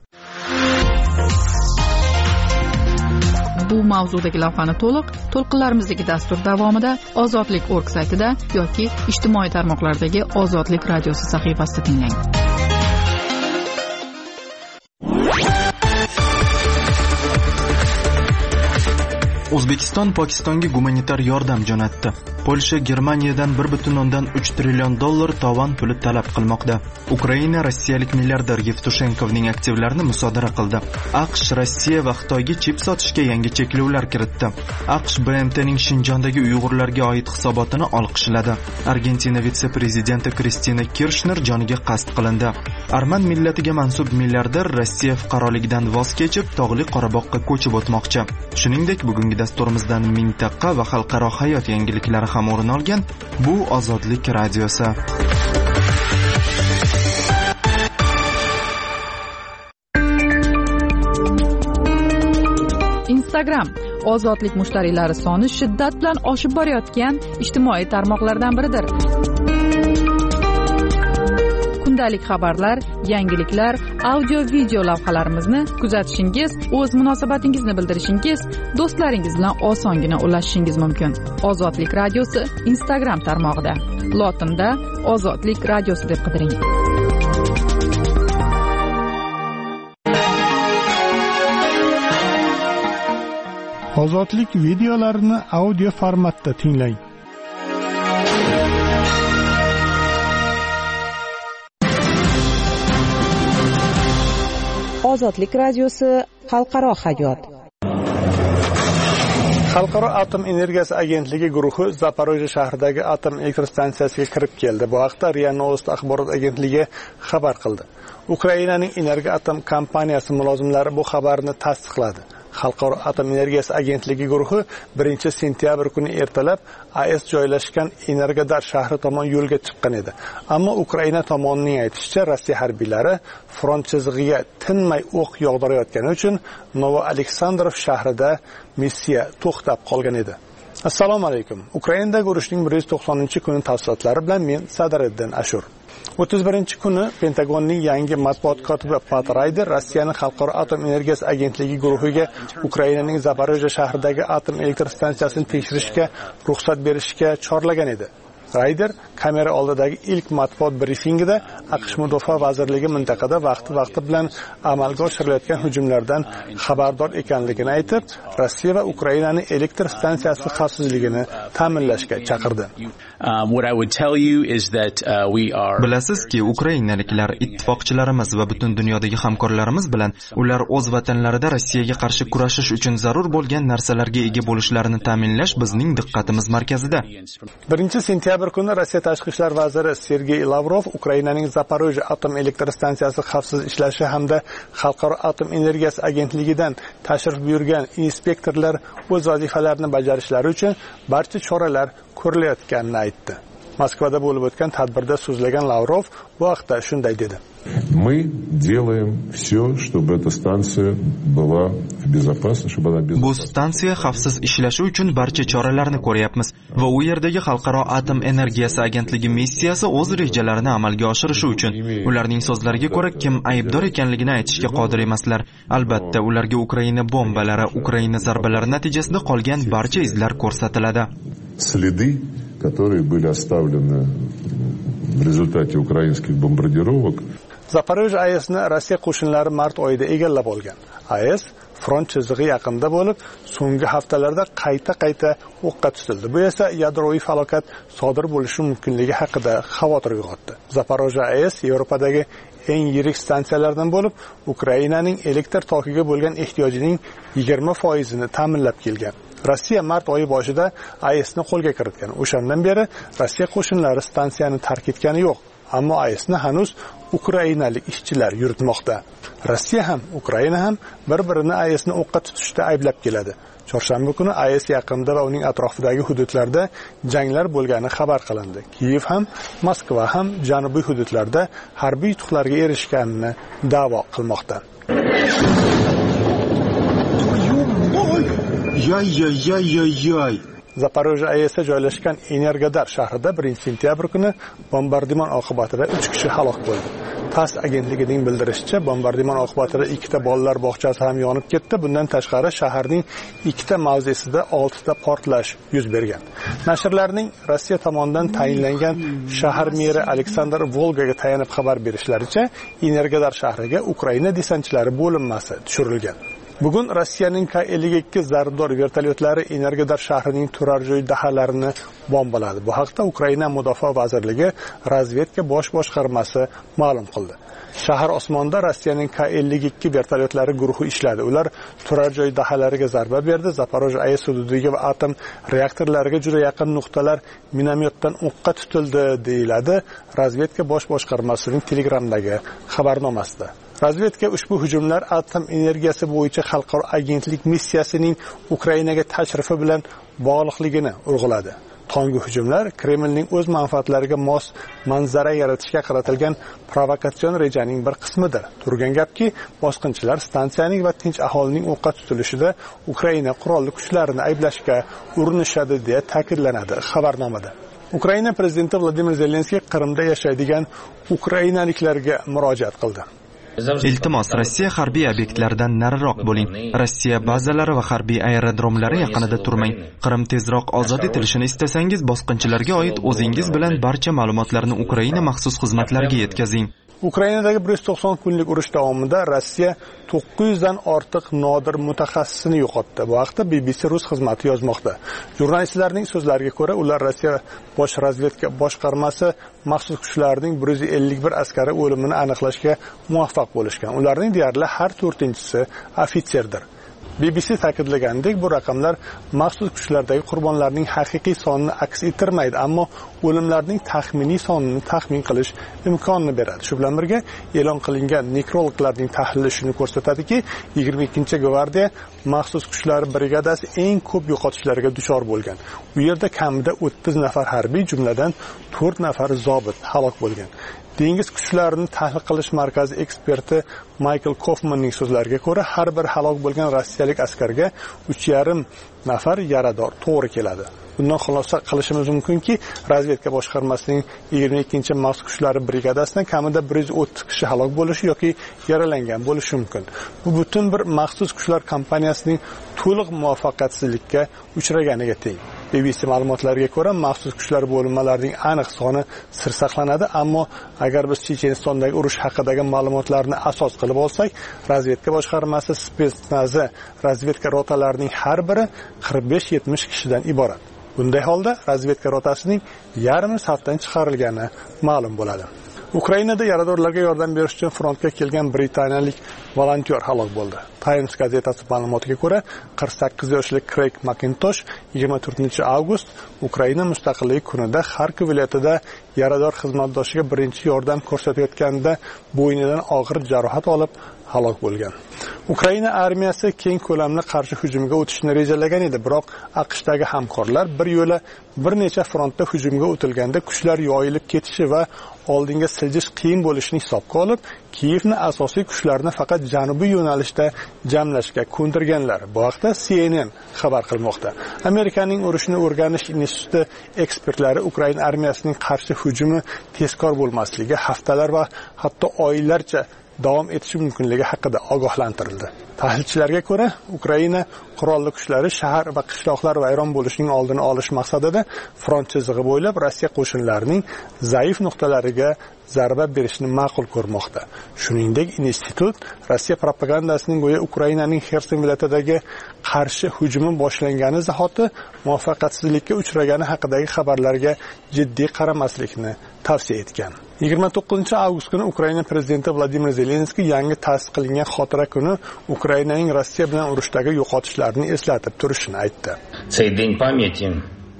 Bu mavzudagi lavhani to'liq to'lqinlarimizdagi dastur davomida ozodlik nokta org saytida yoki ijtimoiy tarmoqlardagi Ozodlik radiosi sahifasida tinglang. O'zbekiston Pokistonga gumanitar yordam jo'natdi. Polsha Germaniyadan bir butun o'ndan uch trillion dollar tovon puli talab qilmoqda. Ukraina rossiyalik milliarder Yevtushenkovning aktivlarini musodara qildi. AQSh Rossiya va Xitoyga chip sotishga yangi cheklovlar kiritdi. AQSh B M T'ning Shinjondagi Uyg'urlarga oid hisobotini olqishladi. Argentina vitse-prezidenti Kristina Kirchner joniga qasd qilindi. Arman millatiga mansub milliarder Rossiya fuqaroligidan voz kechib, tog'li Qorabog'ga ko'chib o'tmoqchi. Shuningdek, bugungi dasturimizdan mintaqa va xalqaro hayot yangiliklari ham o'rin olgan. Bu Ozodlik radiosi. Instagram ozodlik mushtariylari soni shiddat bilan oshib borayotgan ijtimoiy tarmoqlardan biridir. Kundalik xabarlar, yangiliklar, audio-video lavhalarimizni kuzatishingiz, o'z munosabatingizni bildirishingiz, do'stlaringiz bilan osongina ulashishingiz mumkin. Ozodlik radiosi Instagram tarmog'ida. Lotinda Ozodlik radiosi deb qidiring. Ozodlik videolarini audio formatda tinglang. Ozodlik radiosi xalqaro hayot. Xalqaro atom energiyasi agentligi guruhi Zaporojye shahridagi atom elektr stansiyasiga kirib keldi. Bu haqda RIA Novosti axborot agentligi xabar qildi. Ukrainaning Energo atom kompaniyasi mulozimlari bu xabarni tasdiqladi. Xalqaro atom energiyasi agentligi guruhi birinchi sentyabr kuni ertalab A E S joylashgan Energodar shahri tomon yo'lga chiqqan edi. Ammo Ukraina tomonining aytishicha, Rossiya harbiylari front chizig'iga tinmay o'q yog'dirayotgani uchun Novo-Aleksandrov shahrida missiya to'xtab qolgan edi. Assalomu alaykum. Ukrainadagi urushning bir yuz to'qsoninchi kuni tafsilotlari bilan men Sadariddin Ashur. o'ttiz birinchi kuni Pentagonning yangi matbuot kotibi Pat Ryder Rossiyaning Xalqaro atom energiyasi agentligi guruhiga Ukrainaning Zaporojye shahridagi atom elektr stansiyasini tekshirishga ruxsat berishga chorlagan edi. Ryder kamera oldidagi ilk matbuot brifingida AQSh Mudofaa vazirligi mintaqada vaqti-vaqti bilan amalga oshirilayotgan hujumlardan xabardor ekanligini aytib, Rossiya va Ukrainaning elektr stansiyasi xavfsizligini ta'minlashga chaqirdi. Bilasizki, ukrainaliklar ittifoqchilarimiz va butun dunyodagi hamkorlarimiz bilan ular o'z vatanlarida Rossiyaga qarshi kurashish uchun zarur bo'lgan narsalarga ega bo'lishlarini ta'minlash bizning diqqatimiz markazida. birinchi sentyabr kuni Rossiya tashqi ishlar vaziri Sergey Lavrov Ukrainaning Zaporojye atom elektr stansiyasi xavfsiz ishlashi hamda Xalqaro atom energiyasi agentligidan tashrif buyurgan inspektorlar o'z vazifalarini bajarishlari uchun barcha choralar ko'rilayotganini aytdi. Moskvada bo'lib o'tgan tadbirda so'zlagan Lavrov bu haqda shunday dedi. Мы делаем все, чтобы эта станция была безопасна, чтобы она безопасна. Bu stansiya xavfsiz ishlashi uchun barcha choralarni ko'ryapmiz va u yerdagi Xalqaro atom energiyasi agentligi missiyasi o'z rejalarini amalga oshirishi uchun ularning so'zlariga ko'ra kim aybdor ekanligini aytishga qodir emaslar. Albatta, ularga Ukraina bombalari, Ukraina zarbalari natijasida qolgan barcha izlar ko'rsatiladi. Следы, которые были оставлены в результате украинских бомбардировок. Zaporojye A E S'ni Rossiya qo'shinlari mart oyida egallab olgan. A E S front chizig'i yaqinda bo'lib, so'nggi haftalarda qayta-qayta o'qqa tutildi. Bu esa yadroviy falokat sodir bo'lishi mumkinligi haqida xavotir uyg'otdi. Zaporojye A E S Yevropadagi eng yirik stansiyalardan bo'lib, Ukrainaning elektr tokiga bo'lgan ehtiyojining yigirma foizini ta'minlab kelgan. Rossiya mart oyi boshida A E S'ni qo'lga kiritgan. O'shandan beri Rossiya qo'shinlari stansiyani tark etgani yo'q. Ammo A E S'ni hanuz ukrainalik ishchilar yuritmoqda. Rossiya ham, Ukraina ham bir-birini I S ni o'qqa tutishda ayblab keladi. Chorshanba kuni I S yaqinida va uning atrofidagi hududlarda janglar bo'lgani xabar qilindi. Kiyev ham, Moskva ham janubiy hududlarda harbiy yutuqlarga erishganini da'vo qilmoqda. Yoy yoy yoy yoy yoy. Zaporojye I S da joylashgan Energodar shahrida birinchi sentyabr kuni bombardimon oqibatida uch kishi halok bo'ldi. TASS agentligining bildirishicha, bombardimon oqibatida ikkita bolalar bog'chasi ham yonib ketdi. Bundan tashqari shaharning ikkita mavzesida oltita portlash yuz bergan. Nashrlarning Rossiya tomonidan tayinlangan shahar meri Aleksandr Volgaga tayanib xabar berishlaricha, Energodar shahriga Ukraina desantchilari bo'linmasi tushirilgan. Bugun Rossiyaning K ellik ikki zarbdor vertolyotlari Energodar shahrining turar joy dahalarini bombaladi. Bu haqda Ukraina Mudofaa vazirligi razvedka bosh boshqarmasi ma'lum qildi. Shahar osmonida Rossiyaning K ellik ikki vertolyotlari guruhi ishladi. Ular turar joy dahalariga zarba berdi. Zaporojye I S hududiga va atom reaktorlariga juda yaqin nuqtalar minomyotdan o'qqa tutildi, deyiladi razvedka bosh boshqarmasining Telegramdagi xabarnomasida. Razvedka ushbu hujumlar atom energiyasi bo'yicha xalqaro agentlik missiyasining Ukrainaga tashrifi bilan bog'liqligini urg'uladi. Tonggi hujumlar Kremlning o'z manfaatlariga mos manzara yaratishga qaratilgan provokatsion rejaning bir qismidir. Turgan gapki, bosqinchilar stansiyaning va tinch aholining o'qqa tutilishida Ukraina qurolli kuchlarini ayblashga urinishadi deya ta'kidlanadi xabarnomada. Ukraina prezidenti Vladimir Zelenskiy Qrimda yashaydigan ukrainaliklarga murojaat qildi. Iltimos, Rossiya harbiy obyektlaridan nariroq bo'ling. Rossiya bazalari va harbiy aerodromlari yaqinida turmang. Qrim tezroq ozod etilishini istasangiz, bosqinchilarga oid o'zingiz bilan barcha ma'lumotlarni Ukraina maxsus xizmatlariga yetkazing. Ukrainadagi bir yuz to'qson kunlik urush davomida Rossiya to'qqiz yuz dan ortiq nodir mutaxassisini yo'qotdi. Bu haqda B B C rus xizmati yozmoqda. Jurnalistlarning so'zlariga ko'ra, ular Rossiya bosh razvedka boshqarmasi maxsus kuchlarining bir yuz ellik bir askari o'limini aniqlashga muvaffaq bo'lishgan. Ularning deyarli har to'rtinchisi ofitserdir. B B C ta'kidlaganidek, bu raqamlar maxsus kuchlardagi qurbonlarning haqiqiy sonini aks ettirmaydi, ammo o'limlarning taxminiy sonini taxmin qilish imkonini beradi. Shu bilan birga e'lon qilingan nekrologlarning tahlili shuni ko'rsatadiki, yigirma ikkinchi gvardiya maxsus kuchlar brigadasi eng ko'p yo'qotishlarga duchor bo'lgan. U yerda kamida o'ttiz nafar harbiy, jumladan to'rt nafar zobit halok bo'lgan. Dengiz kuchlarini tahlil qilish markazi eksperti Michael Kaufmanning so'zlariga ko'ra, har bir halok bo'lgan rossiyalik askarga uch yarim nafar yarador to'g'ri keladi. Bundan xulosa qilishimiz mumkinki, razvedka boshqarmasining yigirma ikkinchi maxsus kuchlari brigadasidan kamida bir yuz o'ttiz kishi halok bo'lishi yoki yaralangan bo'lishi mumkin. Bu butun bir maxsus kuchlar kompaniyasining to'liq muvaffaqiyatsizlikka uchraganiga teng. B B C ma'lumotlariga ko'ra, maxsus kuchlar bo'linmalarining aniq soni sir saqlanadi, ammo agar biz Chechenistondagi urush haqidagi ma'lumotlarni asos qilib olsak, razvedka boshqarmasi spetsnazi razvedka rotalarining har biri qirq besh yetmish kishidan iborat. Bunday holda razvedka rotasining yarmi safdan chiqarilgani ma'lum bo'ladi. Ukrainada yaradorlarga yordam berish uchun frontga kelgan britaniyalik volontyor halok bo'ldi. Times gazetasi ma'lumotiga ko'ra, qirq sakkiz yoshli Craig Macintosh yigirma to'rtinchi avgust Ukraina mustaqilligi kunida Kharkiv viloyatida yarador xizmatdoshiga birinchi yordam ko'rsatayotganida bo'ynidan og'ir jarohat olib halok bo'lgan. Ukraina armiyasi keng ko'lamli qarshi hujumga o'tishni rejalagan edi, biroq AQShdagi hamkorlar bir yo'la bir necha frontda hujumga o'tilganda kuchlar yoyilib ketishi va oldinga siljish qiyin bo'lishini hisobga olib, Kiyevni asosiy kuchlarni faqat janubiy yo'nalishda jamlashga ko'ndirganlar. Bu haqda C N N xabar qilmoqda. Amerikaning urushni o'rganish instituti ekspertlari Ukraina armiyasining qarshi hujumi tezkor bo'lmasligi, haftalar va hatto oylarcha davom etishi mumkinligi haqida ogohlantirildi. Tahlilchilarga ko'ra, Ukraina qurolli kuchlari shahar va qishloqlar vayron bo'lishining oldini olish maqsadida front chizig'i bo'ylab Rossiya qo'shinlarining zaif nuqtalariga zarba berishni ma'qul ko'rmoqda. Shuningdek, institut Rossiya propagandasining go'yo Ukrainaning Xerson viloyatidagi qarshi hujumi boshlangani zahoti muvaffaqiyatsizlikka uchragani haqidagi xabarlarga jiddiy qaramaslikni tavsiya etgan. yigirma to'qqizinchi avgust kuni Ukraina prezidenti Vladimir Zelenskiy yangi ta'sis qilingan xotira kuni Ukrainaning Rossiya bilan urushdagi yo'qotishlarini eslatib turishini aytdi. Цей день памяти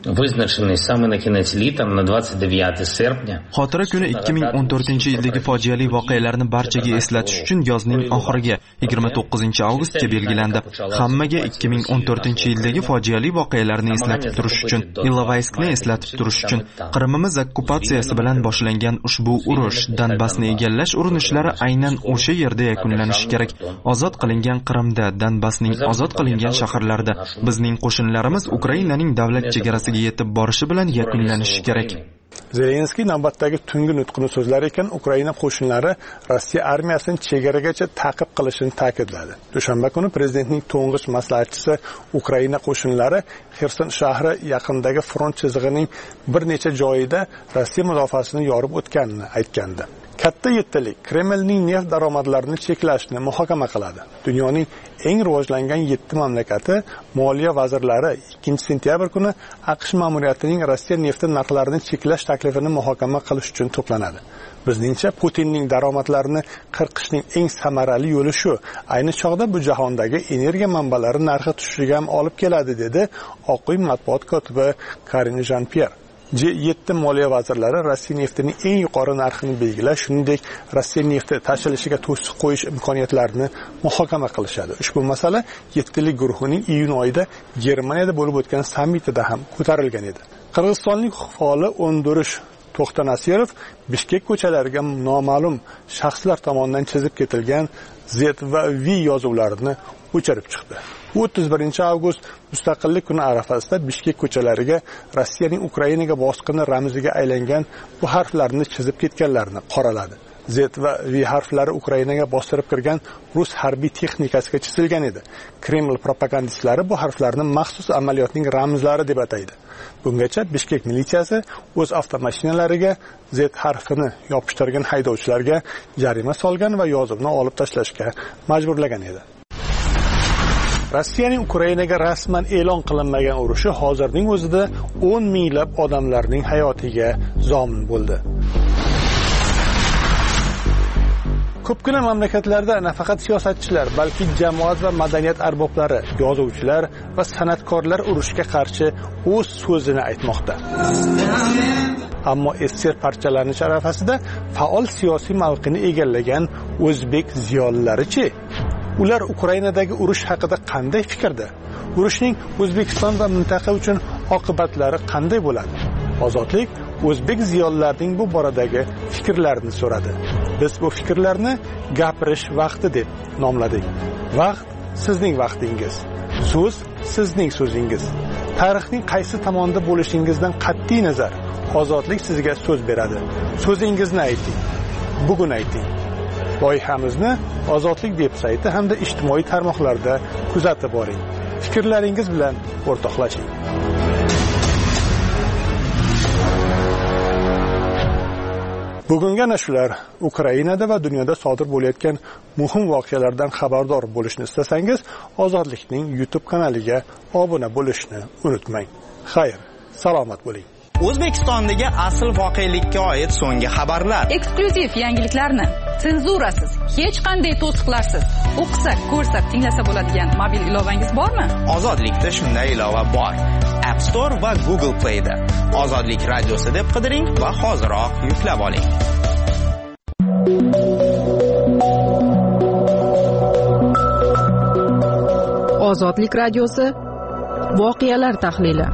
вызначенный самый наконец летом на двадцать девятое серпня. Xotira kuni ikki ming o'n to'rtinchi yildagi fojiali voqealarni barchaga eslatish uchun yozning oxiriga yigirma to'qqizinchi avgustga belgilandi. Hammaga ikki ming o'n to'rtinchi yildagi fojiali voqealarni eslatib turish uchun, Ilovayskni eslatib turish uchun, Qrimimiz okkupatsiyasi bilan boshlangan ushbu urush, Donbassni egallash urinishlari aynan o'sha yerda yakunlanishi kerak. Ozod qilingan Qrimda, Donbassning ozod qilingan shaharlarida bizning qo'shinlarimiz Ukrainaning davlat chegarasiga yetib borishi bilan yakunlanishi kerak. Zelenskiy navbatdagi tungi nutqini so'zlar ekan Ukraina qo'shinlari Rossiya armiyasini chegaragacha ta'qib qilishini ta'kidladi. Dushanba kuni prezidentning to'ng'ich maslahatchisi Ukraina qo'shinlari Xerson shahri yaqinidagi front chizig'ining bir necha joyida Rossiya mudofaasini yorib o'tganini aytgandi. Katta yettalik Kremlning neft daromadlarini cheklashni muhokama qiladi. Dunyoning eng rivojlangan yetti mamlakati moliya vazirlari ikkinchi sentyabr kuni AQSh ma'muriyatining Rossiya nefti narxlarini cheklash taklifini muhokama qilish uchun to'planadi. Bizningcha Putinning daromadlarini qirqishning eng samarali yo'li shu. Ayni chog'da bu jahondagi energiya manbalari narxi tushishiga ham olib keladi, dedi Oq uy matbuot kotibi Karine Jean-Pierre. G yetti moliya vazirlari Rossiya neftining eng yuqori narxini belgilash, shuningdek Rossiya nefti tashilishiga to'siq qo'yish imkoniyatlarini muhokama qilishadi. Ushbu masala yettilik guruhining iyun oyida Germaniyada bo'lib o'tgan sammitida ham ko'tarilgan edi. Qirg'izistonlik faoli O'ndirish To'xtanasirov Bishkek ko'chalariga noma'lum shaxslar tomonidan chizib ketilgan Z va V yozuvlarini o'chirib chiqdi. o'ttiz birinchi avgust Mustaqillik kuni arafasida Bishkek ko'chalariga Rossiyaning Ukrainaga bosqini ramziga aylangan bu harflarni chizib ketganlarni qoraladi. Z va V harflari Ukrainaga bostirib kirgan rus harbiy texnikasiga chizilgan edi. Kreml propagandistlari bu harflarni maxsus amaliyotning ramzlari deb ataydi. Bungacha Bishkek militsiyasi o'z avtomashinalariga Z harfini yopishtirgan haydovchilarga jarima solgan va yozuvni olib tashlashga majburlagan edi. Rossiyaning Ukrainaga rasman e'lon qilinmagan urushi hozirning o'zida o'n minglab odamlarning hayotiga zomin bo'ldi. Ko'pgina mamlakatlarda nafaqat siyosatchilar, balki jamoat va madaniyat arboblari, yozuvchilar va san'atkorlar urushga qarshi o'z so'zini aytmoqda. Ammo essiz parchalanish arafasida faol siyosiy mavqini egallagan o'zbek ziyolilari-chi? Ular Ukrainadagi urush haqida qanday fikrda? Urushning O'zbekiston va mintaqa uchun oqibatlari qanday bo'ladi? Ozodlik o'zbek ziyolilarining bu boradagi fikrlarini so'radi. Biz bu fikrlarni gapirish vaqti deb nomladik. Vaqt sizning vaqtingiz. So'z sizning so'zingiz. Tarixning qaysi tomonda bo'lishingizdan qat'iy nazar, ozodlik sizga so'z beradi. So'zingizni ayting. Bugun ayting. Loyihamizni Ozodlik veb-sayti hamda ijtimoiy tarmoqlarda kuzatib boring. Fikrlaringiz bilan o'rtoqlashing. Bugungi ana shular Ukrainada va dunyoda sodir bo'layotgan muhim voqealardan xabardor bo'lishni istasangiz, Ozodlikning YouTube kanaliga obuna bo'lishni unutmang. Xayr, salomat bo'ling. O'zbekistondagi asl voqelikka oid so'nggi xabarlar, eksklyuziv yangiliklarni, senzurasiz, hech qanday to'siqlarsiz o'qisak, ko'rsak, tinglasa bo'ladigan mobil ilovangiz bormi? Ozodlikda shunday ilova bor. App Store va Google Play da Ozodlik radiosi deb qidiring va hoziroq yuklab oling. Ozodlik radiosi voqealar tahlili.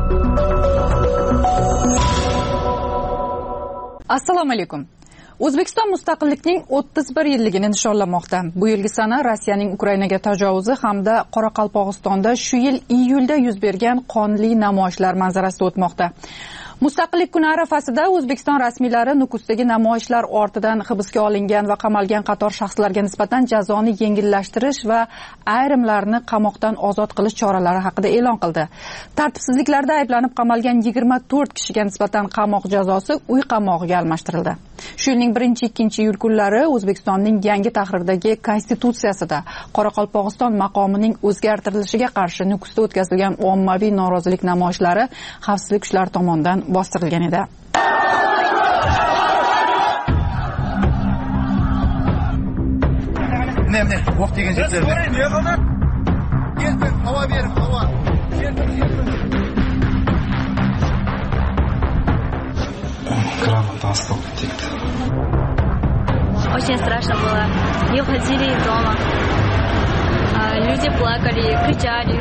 Assalomu alaykum. O'zbekiston mustaqillikning o'ttiz bir yilligini nishonlamoqda. Bu yilgi sana Rossiyaning Ukrainaga tajovuzi hamda Qoraqalpog'istonda shu yil iyulda yuz bergan qonli namoyishlar manzarasida o'tmoqda. Mustaqillik kuni arafasida O'zbekiston rasmiylari Nukusdagi namoyishlar ortidan hibsga olingan va qamalgan qator shaxslarga nisbatan jazoni yengillashtirish va ayrimlarni qamoqdan ozod qilish choralari haqida e'lon qildi. Tartibsizliklarda ayblanib qamalgan yigirma to'rt kishiga nisbatan qamoq jazosi uy qamog'iga almashtirildi. Shu yilning birinchi ikkinchi iyul kunlari O'zbekistonning yangi tahrirdagi konstitutsiyasida Qoraqalpog'iston maqomining o'zgartirilishiga qarshi Nukusda o'tkazilgan ommaviy norozilik namoyishlari xavfsizlik kuchlari tomonidan bostirilgan edi. Ne ne, vaqt degan jetlarni. Keldim, havo berib, havo. грамотно сколько текто. Очень страшно было. Не уходили из дома. Люди плакали, кричали.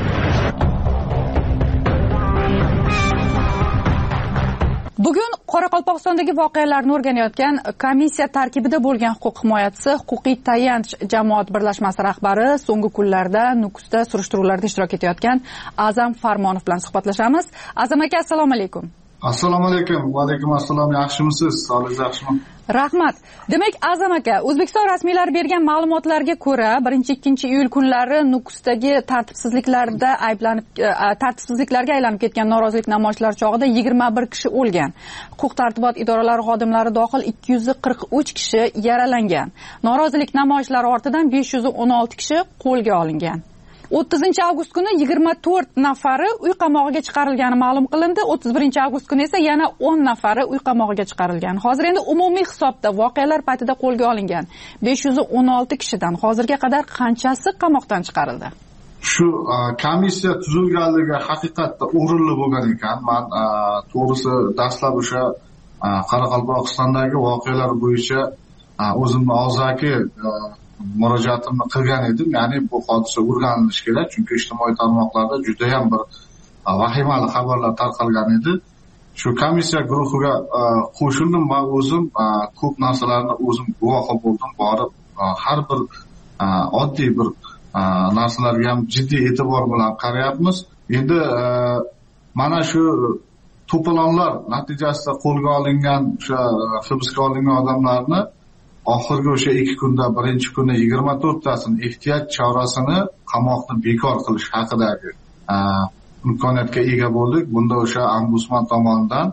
Bugun Qoraqalpog'istondagi voqealarni o'rganayotgan komissiya tarkibida bo'lgan huquq himoyachisi, huquqiy tayanch jamoat birlashmasi rahbari, so'nggi kunlarda Nukusda surishtiruvlarda ishtirok etayotgan Azam Farmonov bilan suhbatlashamiz. Azam aka, assalomu alaykum. Assalomu alaykum. Va alaykum assalom. Yaxshimisiz? Sog'ligingiz yaxshimi? Rahmat. Demak, Azam aka, O'zbekiston rasmiylari bergan ma'lumotlarga ko'ra, birinchi ikkinchi iyul kunlari Nukusdagi tartibsizliklarda ayblanib tartibsizliklarga aylanib ketgan norozilik namoyishlari chog'ida yigirma bir kishi o'lgan. Huquq tartibot idoralari xodimlari dohil ikki yuz qirq uch kishi yaralangan. Norozilik namoyishlari ortidan besh yuz o'n olti kishi qo'lga olingan. o'ttizinchi avgust kuni yigirma to'rt nafari uy qamog'iga chiqarilgani ma'lum qilindi. o'ttiz birinchi avgust kuni esa yana o'n nafari uy qamog'iga chiqarilgan. Hozir endi umumiy hisobda voqealar paytida qo'lga olingan besh yuz o'n olti kishidan hozirga qadar qanchasi qamoqdan chiqarildi? Shu komissiya tuzilganligi haqiqatda o'rinli bo'lgan ekan. Men to'g'risi dastlab o'sha Qoraqalpog'istondagi voqealar bo'yicha o'zimni og'zaki murojaatimni qilgan edim. Ya'ni bu hodisa o'rganilishi kerak, chunki ijtimoiy tarmoqlarda juda ham bir vahimali xabarlar tarqalgan edi. Shu komissiya guruhiga qo'shildim va o'zim ko'p narsalarni o'zim guvohi bo'ldim, borib har bir oddiy bir narsalarga ham jiddiy e'tibor bilan qarayapmiz. Endi mana shu to'polonlar natijasida qo'lga olingan, o'sha hibsga olingan odamlarni oxirgi o'sha ikki kunda, birinchi kuni yigirma to'rttasini ehtiyot chorasini qamoqni bekor qilish haqidagi imkoniyatga ega bo'ldik. Bunda o'sha ombudsman tomonidan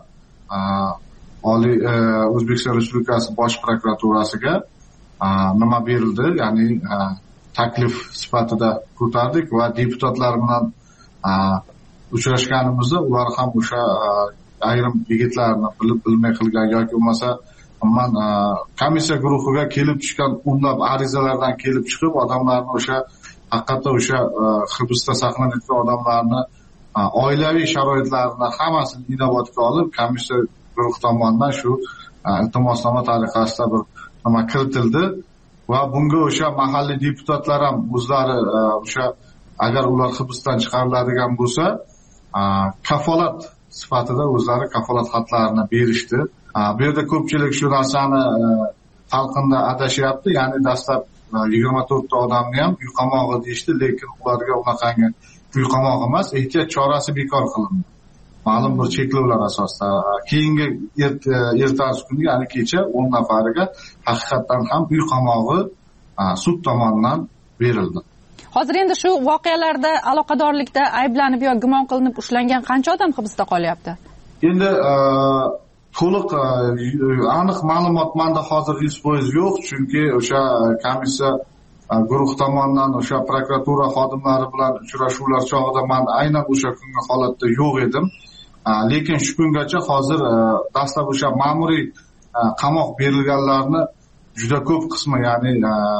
Oliy O'zbekiston Respublikasi Bosh prokuraturasiga nima berildi, ya'ni taklif sifatida ko'tardik va deputatlar bilan uchrashganimizda ular ham o'sha ayrim yigitlarni bilib bilmay qilgan yoki bo'lmasa man komissiya guruhiga kelib tushgan o'nlab arizalardan kelib chiqib odamlarni o'sha haqiqatda o'sha hibsda saqlanayotgan odamlarni oilaviy sharoitlarini hammasini inobatga olib komissiya guruhi tomonidan shu iltimosnoma tariqasida bir nima kiritildi va bunga o'sha mahalliy deputatlar ham o'zlari o'sha agar ular hibsdan chiqariladigan bo'lsa kafolat sifatida o'zlari kafolat xatlarini berishdi. Bu yerda ko'pchilik shu narsani talqinda adashyapti. Ya'ni dastlab yigirma to'rtta odamni ham uy qamog'i deyishdi, lekin ularga unaqangi uy qamog'i emas, ehtiyot chorasi bekor qilindi. Ma'lum bir cheklovlar asosida. Keyingi ertasi kuni, ya'ni kecha o'n nafariga haqiqatan ham uy qamog'i sud tomonidan berildi. Hozir endi shu voqealarda aloqadorlikda ayblanib yo gumon qilinib ushlangan qancha odam hibsda qolyapti? Endi to'liq aniq ma'lumot menda hozir yuz foiz yo'q, chunki o'sha komissiya guruh tomonidan o'sha prokuratura xodimlari bilan uchrashuvlar chog'ida men aynan o'sha kungi holatda yo'q edim. Lekin shu kungacha hozir dastlab o'sha ma'muriy qamoq berilganlarni juda ko'p qismi, ya'ni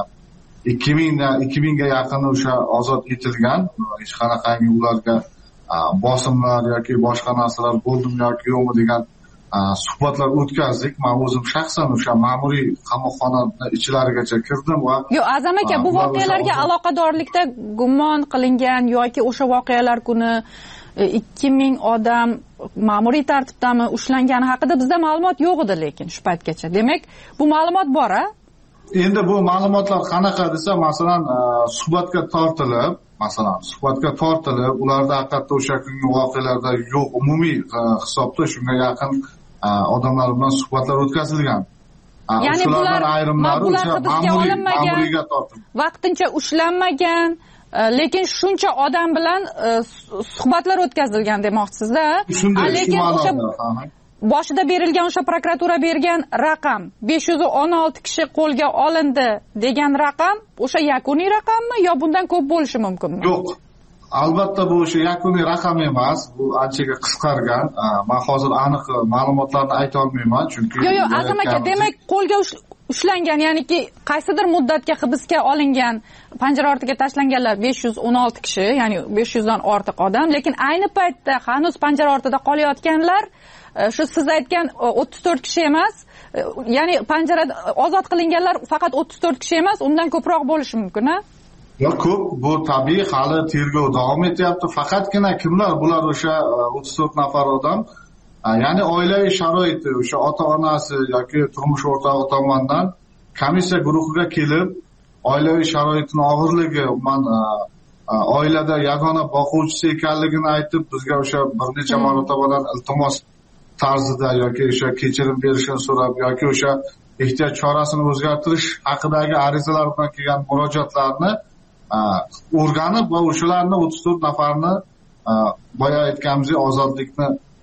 ikki ming ikki mingga yaqini o'sha ozod etilgan. Hech qanaqangi ularga bosimlar yoki boshqa narsalar bo'ldimi yoki yo'qmi degan suhbatlar o'tkazdik. Men o'zim shaxsan o'sha ma'muriy qamoqxona ichlarigacha kirdim va yo'q, Azam aka, bu voqealarga aloqadorlikda gumon qilingan yoki o'sha voqealar kuni ikki ming odam ma'muriy tartibdami ushlangani haqida bizda ma'lumot yo'q edi, lekin shu paytgacha. Demak, bu ma'lumot bor-a? Endi bu ma'lumotlar qanaqa desa, masalan, suhbatga tortilib, masalan, suhbatga tortilib, ularda haqiqatda o'sha kungi voqealarda yo'q, umumiy hisobda shunga yaqin odamlar bilan suhbatlar o'tkazilgan. Ya'ni bular ayrimlari o'sha ma'muriyga tortilgan, vaqtincha ushlanmagan, lekin shuncha odam bilan suhbatlar o'tkazilgan demoqchisizda. Lekin o'sha boshida berilgan o'sha prokuratura bergan raqam besh yuz o'n olti kishi qo'lga olindi degan raqam o'sha yakuniy raqammi yo bundan ko'p bo'lishi mumkinmi? Yo'q. Albatta bu o'sha yakuniy raqam emas, bu anchaga qisqargan. Men hozir aniq ma'lumotlarni ayta olmayman, chunki Yo'q, yo'q, Azam aka, demak qo'lga ushlangan, ya'niki qaysidir muddatga hibsga olingan, panjara ortiga tashlanganlar besh yuz o'n olti kishi, ya'ni besh yuz dan ortiq odam, lekin ayni paytda hanuz panjara ortida qolayotganlar shu siz aytgan o'ttiz to'rt kishi emas, ya'ni panjarada ozod qilinganlar faqat o'ttiz to'rt kishi emas, undan ko'proq bo'lishi mumkin-a? Yo'q, ko'p, bu tabiiy, hali tergov davom etyapti. Faqatgina kimlar bular o'sha o'ttiz to'rt nafar odam, ya'ni oilaviy sharoiti o'sha ota-onasi yoki turmush o'rtog'i tomonidan komissiya guruhiga kelib, oilaviy sharoitning og'irligi, man oilada yagona boquvchisi ekanligini aytib, bizga o'sha bir necha marotabadan iltimos tarzida yoki o'sha kechirim berishini so'rab yoki o'sha ehtiyot chorasini o'zgartirish haqidagi arizalar bilan kelgan murojaatlarni o'rganib va o'shalarni o'ttiz to'rt nafarni boya aytganimizdek ozodlikni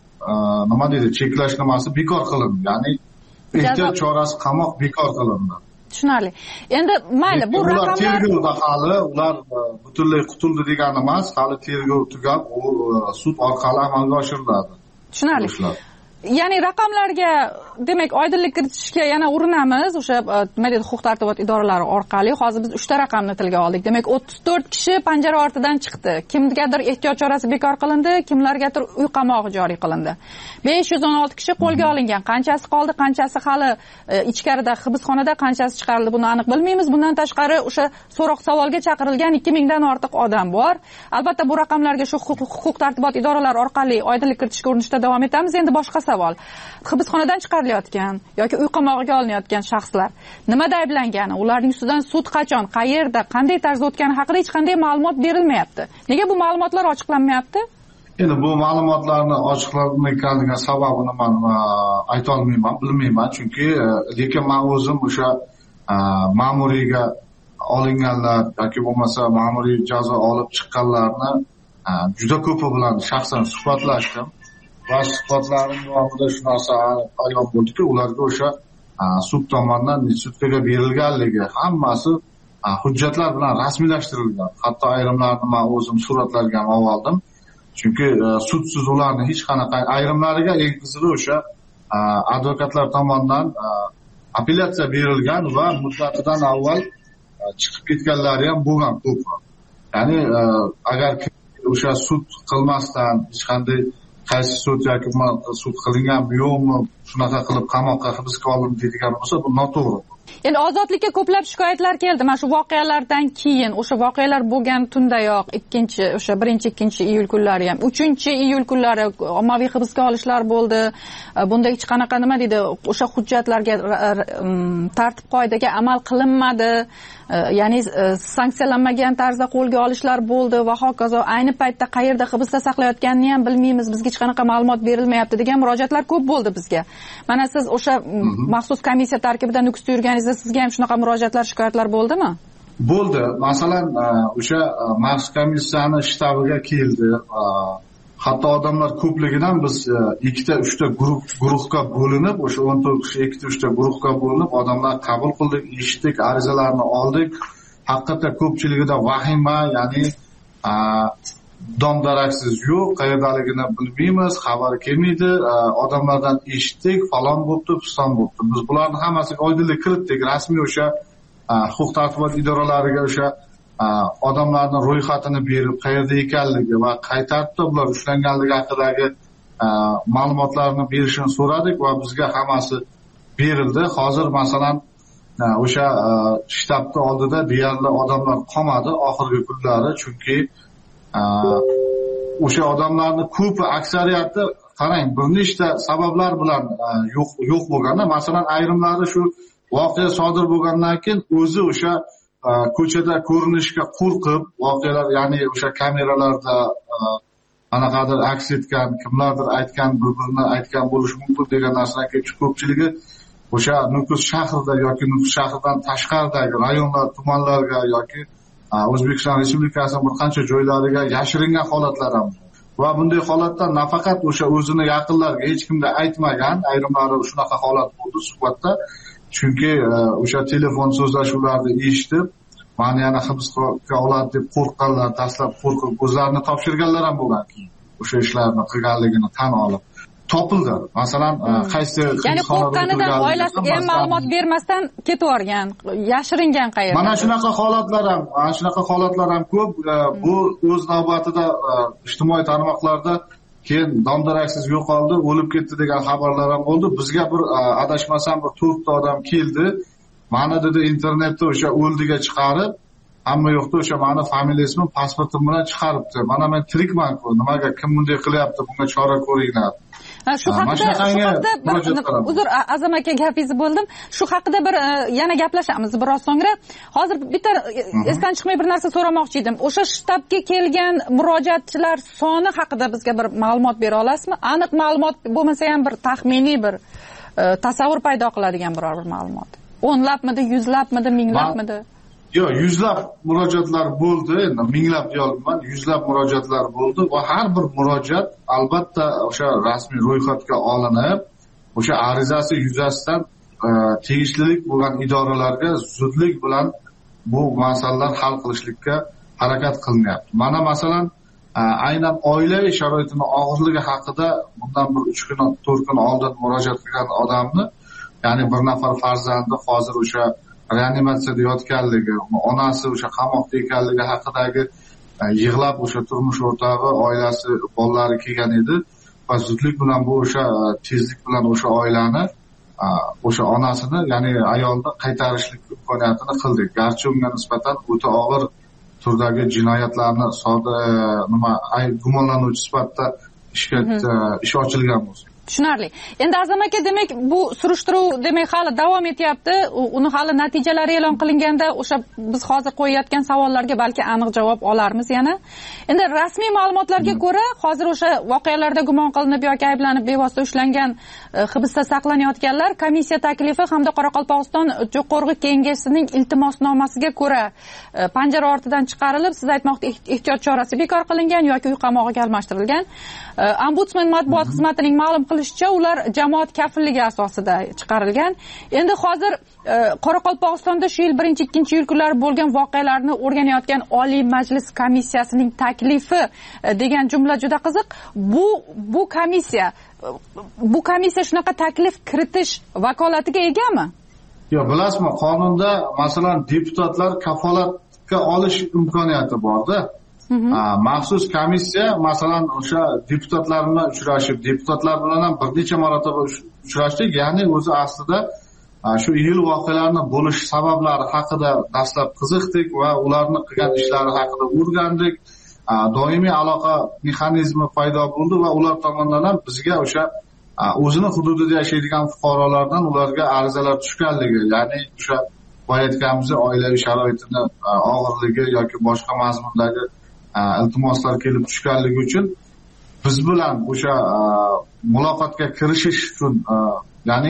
nima deydi, cheklash nimasi bekor qilindi, ya'ni ehtiyot chorasi qamoq bekor qilindi. Tushunarli. Endi mayli, bu raqamlar tergovda hali ular butunlay qutuldi degani emas, hali tergov tugab, u sud orqali amalga oshiriladi. Tushunarli. Ya'ni raqamlarga demak oydinlik kiritishga yana urinamiz o'sha nima deydi, huquq tartibot idoralari orqali. Hozir biz uchta raqamni tilga oldik. Demak o'ttiz to'rt kishi panjara ortidan chiqdi. Kimgadir ehtiyot chorasi bekor qilindi, kimlargadir uy qamog'i joriy qilindi. besh yuz o'n olti kishi qo'lga olingan. Qanchasi qoldi, qanchasi hali ichkarida hibsxonada, qanchasi chiqarildi, buni aniq bilmaymiz. Bundan tashqari o'sha so'roq savolga chaqirilgan ikki mingdan ortiq odam bor. Albatta bu raqamlarga shu huquq tartibot idoralari orqali oydinlik kiritishga urinishda davom etamiz. Endi boshqa savol. Hibsxonadan chiqarilayotgan yoki uy qamog'iga olinayotgan shaxslar nimada ayblangani, ularning ustidan sud qachon, qayerda, qanday tarzda o'tgani haqida hech qanday ma'lumot berilmayapti. Nega bu ma'lumotlar ochiqlanmayapti? Endi bu ma'lumotlarni ochiqlanmayotganiga sababini men ayta olmayman, bilmayman, chunki lekin men o'zim o'sha ma'muriyga olinganlar yoki bo'lmasa ma'muriy jazo olib chiqqanlarni juda ko'pi bilan shaxsan suhbatlashdim. Va suhbatlarim davomida shu narsa ayon bo'ldiki, ularga o'sha sud tomonidan sudga berilganligi hammasi hujjatlar bilan rasmiylashtirilgan. Hatto ayrimlarini men o'zim suratlarga ham oldim. Chunki sudsiz ularni hech qanaqa, ayrimlariga eng qizig'i o'sha advokatlar tomonidan apellyatsiya berilgan va muddatidan avval chiqib ketganlari ham bo'lgan ko'p. Ya'ni agar o'sha sud qilmasdan hech qanday qaysi sud yoki sud qilinganmi yo'qmi, shunaqa qilib qamoqqa hibsga olindi deydigan bo'lsa, bu noto'g'ri. Endi ozodlikka ko'plab shikoyatlar keldi. Mana shu voqealardan keyin, o'sha voqealar bo'lgan tundayoq, ikkinchi, o'sha birinchi, ikkinchi iyul kunlari ham, uchinchi iyul kunlari ommaviy hibsga olishlar bo'ldi. Bunda hech qanaqa nima deydi, o'sha hujjatlarga, tartib qoidaga amal qilinmadi. Ya'ni sanksiyalanmagan tarzda qo'lga olishlar bo'ldi va hokazo. Ayni paytda qayerda hibsda saqlayotganini ham bilmaymiz, bizga hech qanaqa ma'lumot berilmayapti degan murojaatlar ko'p bo'ldi bizga. Mana siz o'sha maxsus komissiya tarkibida nukusda yurganingizda sizga ham shunaqa murojaatlar, shikoyatlar bo'ldimi? Bo'ldi. Masalan, o'sha maxsus komissiyani shtabiga keldi. Hatto odamlar ko'pligidan biz ikkita, uchta guruh guruhga bo'linib, o'sha o'n to'rt kishi ikkita, uchta guruhga bo'linib odamlar qabul qildik, eshitdik, arizalarni oldik. Haqiqatda ko'pchiligida vahima, ya'ni dom-daraksiz yo'q, qayerdaligini bilmaymiz, xabari kelmaydi, odamlardan eshitdik, falon bo'pti, piston bo'pti. Biz bularni hammasiga oydinlik kiritdik, rasmiy o'sha huquq tartibot idoralariga o'sha odamlarning ro'yxatini berib, qayerda ekanligi va qay tartibda ular ushlanganligi haqidagi ma'lumotlarni berishini so'radik va bizga hammasi berildi. Hozir masalan o'sha shtabning oldida deyarli odamlar qolmadi oxirgi kunlari, chunki o'sha odamlarning ko'pi, aksariyati qarang, bir nechta sabablar bilan yo'q yo'q bo'lganda, masalan ayrimlari shu voqea sodir bo'lgandan keyin o'zi o'sha ko'chada ko'rinishga qo'rqib, voqealar, ya'ni o'sha kameralarda anaqadir aks etgan, kimlardir aytgan, bir-birini aytgan bo'lishi mumkin degan narsadan keyin ko'pchiligi o'sha Nukus shahrida yoki Nukus shahridan tashqaridagi rayonlar, tumanlarga yoki O'zbekiston Respublikasining bir qancha joylariga yashiringan holatlar ham bor. Va bunday holatda nafaqat o'sha o'zini yaqinlariga hech kimga aytmagan, ayrimlari shunaqa holat bo'ldi suhbatda. Chunki o'sha telefon so'zlashuvlarni eshitib, meni yana hibsga oladi deb qo'rqqanlar, dastlab qo'rqib o'zlarini topshirganlar ham bo'lgan, keyin o'sha ishlarni qilganligini tan olib. topildi. Masalan, qaysi ya'ni qo'rqqanidan oilasiga ham ma'lumot bermasdan ketib yuborgan, yashiringan qayerda. Mana shunaqa holatlar ham, mana shunaqa holatlar ham ko'p. Bu o'z navbatida ijtimoiy tarmoqlarda keyin dom-daraksiz yo'qoldi, o'lib ketdi degan xabarlar ham bo'ldi. Bizga bir adashmasam bir to'rtta odam keldi. Mana dedi internetda o'sha o'ldiga chiqarib, hamma yo'qda o'sha meni familiyasini, pasportim bilan chiqaribdi. Mana men tirikman-ku, nimaga kim bunday qilyapti, bunga chora ko'ringlar. Shu haqida, shu haqida uzr Azam aka gapingizni bo'ldim. Shu haqida bir yana gaplashamiz biroz so'ngra. Hozir bitta esdan chiqmay bir narsa so'ramoqchi edim. O'sha shtabga kelgan murojaatchilar soni haqida bizga bir ma'lumot bera olasizmi? Aniq ma'lumot bo'lmasa ham bir taxminiy bir tasavvur paydo qiladigan biror bir ma'lumot. o'nlabmidi, yuzlabmidi, minglabmidi? Yo'q, yuzlab murojaatlar bo'ldi, endi minglab deyolmayman, yuzlab murojaatlar bo'ldi va har bir murojaat albatta o'sha rasmiy ro'yxatga olinib, o'sha arizasi yuzasidan tegishlilik bo'lgan idoralarga zudlik bilan bu masalalar hal qilishlikka harakat qilinyapti. Mana masalan, aynan oilaviy sharoitini og'irligi haqida bundan bir uch kun, to'rt kun oldin murojaat qilgan odamni, ya'ni bir nafar farzandi hozir o'sha reanimatsiyada yotganligi, onasi o'sha qamoqda ekanligi haqidagi yig'lab o'sha turmush o'rtog'i, oilasi, bolalari kelgan edi va zudlik bilan bu o'sha tezlik bilan o'sha oilani, o'sha onasini, ya'ni ayolni qaytarishlik imkoniyatini qildik. Garchi unga nisbatan o'ta og'ir turdagi jinoyatlarni sodir nima gumonlanuvchi sifatida ishga ish ochilgan bo'lsa. Tushunarli. Endi Azam aka, demak bu surishtiruv demak hali davom etyapti. Uni hali natijalari e'lon qilinganda o'sha biz hozir qo'yayotgan savollarga balki aniq javob olarmiz yana. Endi rasmiy ma'lumotlarga ko'ra, hozir o'sha voqealarda gumon qilinib yoki ayblanib bevosita ushlangan, hibsda saqlanayotganlar komissiya taklifi hamda Qoraqalpog'iston Jo'qorg'i Kengesining iltimosnomasiga ko'ra panjara ortidan chiqarilib, siz aytmoqda ehtiyot chorasi bekor qilingan yoki uy qamog'iga almashtirilgan. Ombudsman matbuot xizmatining ma'lum qilishicha, ular jamoat kafilligi asosida chiqarilgan. Endi hozir Qoraqalpog'istonda shu yil birinchi ikkinchi iyul kunlari bo'lgan voqealarni o'rganayotgan Oliy Majlis komissiyasining taklifi degan jumla juda qiziq. Bu bu komissiya bu komissiya shunaqa taklif kiritish vakolatiga egami? Yo'q, bilasizmi, qonunda masalan deputatlar kafolatga olish imkoniyati bor-da. Maxsus komissiya masalan o'sha deputatlar bilan uchrashib, deputatlar bilan ham bir necha marotaba uchrashdik. Ya'ni o'zi aslida shu iyul voqealarini bo'lish sabablari haqida dastlab qiziqdik va ularni qilgan ishlari haqida o'rgandik. Doimiy aloqa mexanizmi paydo bo'ldi va ular tomonidan ham bizga o'sha o'zini hududida yashaydigan fuqarolardan ularga arizalar tushganligi, ya'ni o'sha aytganimiz oilaviy sharoitini og'irligi yoki boshqa mazmundagi iltimoslar kelib tushganligi uchun biz bilan o'sha muloqotga kirishish uchun, ya'ni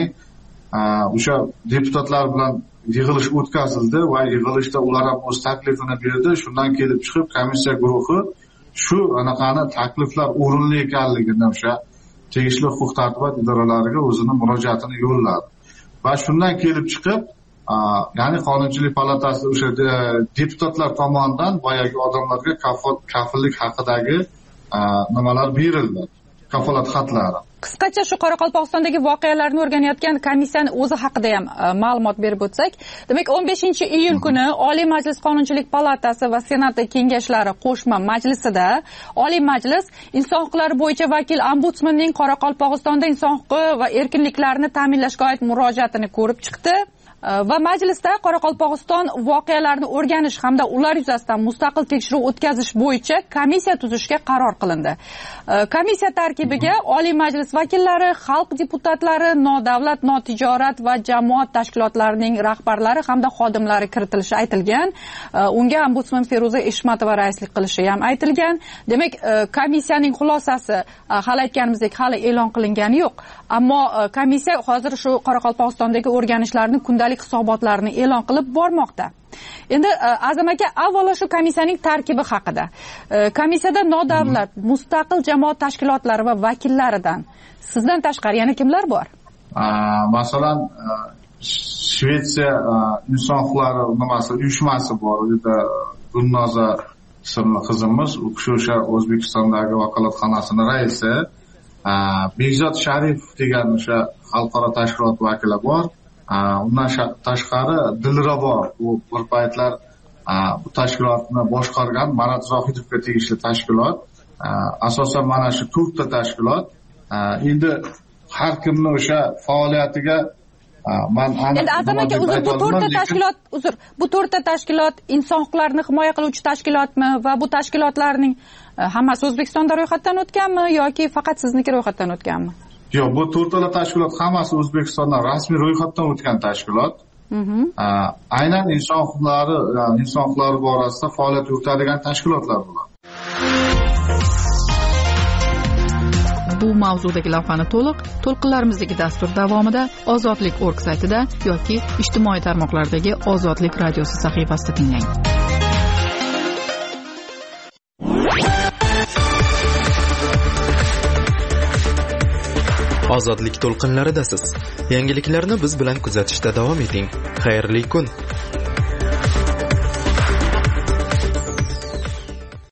o'sha deputatlar bilan yig'ilish o'tkazildi va yig'ilishda ular ham o'z taklifini berdi. Shundan kelib chiqib komissiya guruhi shu anaqani takliflar o'rinli ekanligini o'sha tegishli huquq-tartibot idoralariga o'zini murojaatini yo'lladi. Va shundan kelib chiqib, ya'ni Qonunchilik palatasi o'sha deputatlar tomonidan boyagi odamlarga kafillik haqidagi nimalar berildi, kafolat xatlari. Qisqacha shu Qoraqalpog'istondagi voqealarni o'rganayotgan komissiyani o'zi haqida ham ma'lumot berib o'tsak, demak o'n beshinchi iyul kuni Oliy Majlis Qonunchilik palatasi va Senat kengashlari qo'shma majlisida Oliy Majlis inson huquqlari bo'yicha vakil ombudsmanning Qoraqalpog'istonda inson huquqi va erkinliklarini ta'minlashga oid murojaatini ko'rib chiqdi. Va majlisda Qoraqalpog'iston voqealarini o'rganish hamda ular yuzasidan mustaqil tekshiruv o'tkazish bo'yicha komissiya tuzishga qaror qilindi. Komissiya tarkibiga Oliy Majlis vakillari, xalq deputatlari, nodavlat, notijorat va jamoat tashkilotlarining rahbarlari hamda xodimlari kiritilishi aytilgan. Unga ombudsman Feruza Eshmatova raislik qilishi ham aytilgan. Demak, komissiyaning xulosasi hali aytganimizdek hali e'lon qilingani yo'q. Ammo komissiya hozir shu Qoraqalpog'istondagi o'rganishlarni kundalik hisobotlarini e'lon qilib bormoqda. Endi Azam aka, avvalo shu komissiyaning tarkibi haqida. Komissiyada nodavlat, mustaqil jamoat tashkilotlari va vakillaridan sizdan tashqari yana kimlar bor? Masalan, Shvetsiya inson huquqlari nimasi uyushmasi bor. Uyda Gulnoza ismli qizimiz, u kishi o'sha O'zbekistondagi vakolatxonasining raisi. Bekzod Sharipov degan o'sha xalqaro tashkilot vakili bor. Undan tashqari Dilra bor. U bir paytlar bu tashkilotni boshqargan Marat Zohidovga tegishli tashkilot. Asosan mana shu to'rtta tashkilot. Endi har kimni o'sha faoliyatiga men aniq endi Azam aka uzr, bu to'rtta tashkilot, uzr, bu to'rtta tashkilot inson huquqlarini himoya qiluvchi tashkilotmi va bu tashkilotlarning hammasi O'zbekistonda ro'yxatdan o'tganmi yoki faqat sizniki ro'yxatdan o'tganmi? Yo'q, bu to'rttala tashkilot hammasi O'zbekistondan rasmiy ro'yxatdan o'tgan tashkilot. Aynan inson huquqlari, inson huquqlari borasida faoliyat yuritadigan tashkilotlar bular. Bu mavzudagi lavhani to'liq to'lqinlarimizdagi dastur davomida ozodlik nokta org saytida yoki ijtimoiy tarmoqlardagi Ozodlik radiosi sahifasida tinglang. Ozodlik to'lqinlaridasiz. Yangiliklarni biz bilan kuzatishda davom eting. Xayrli kun.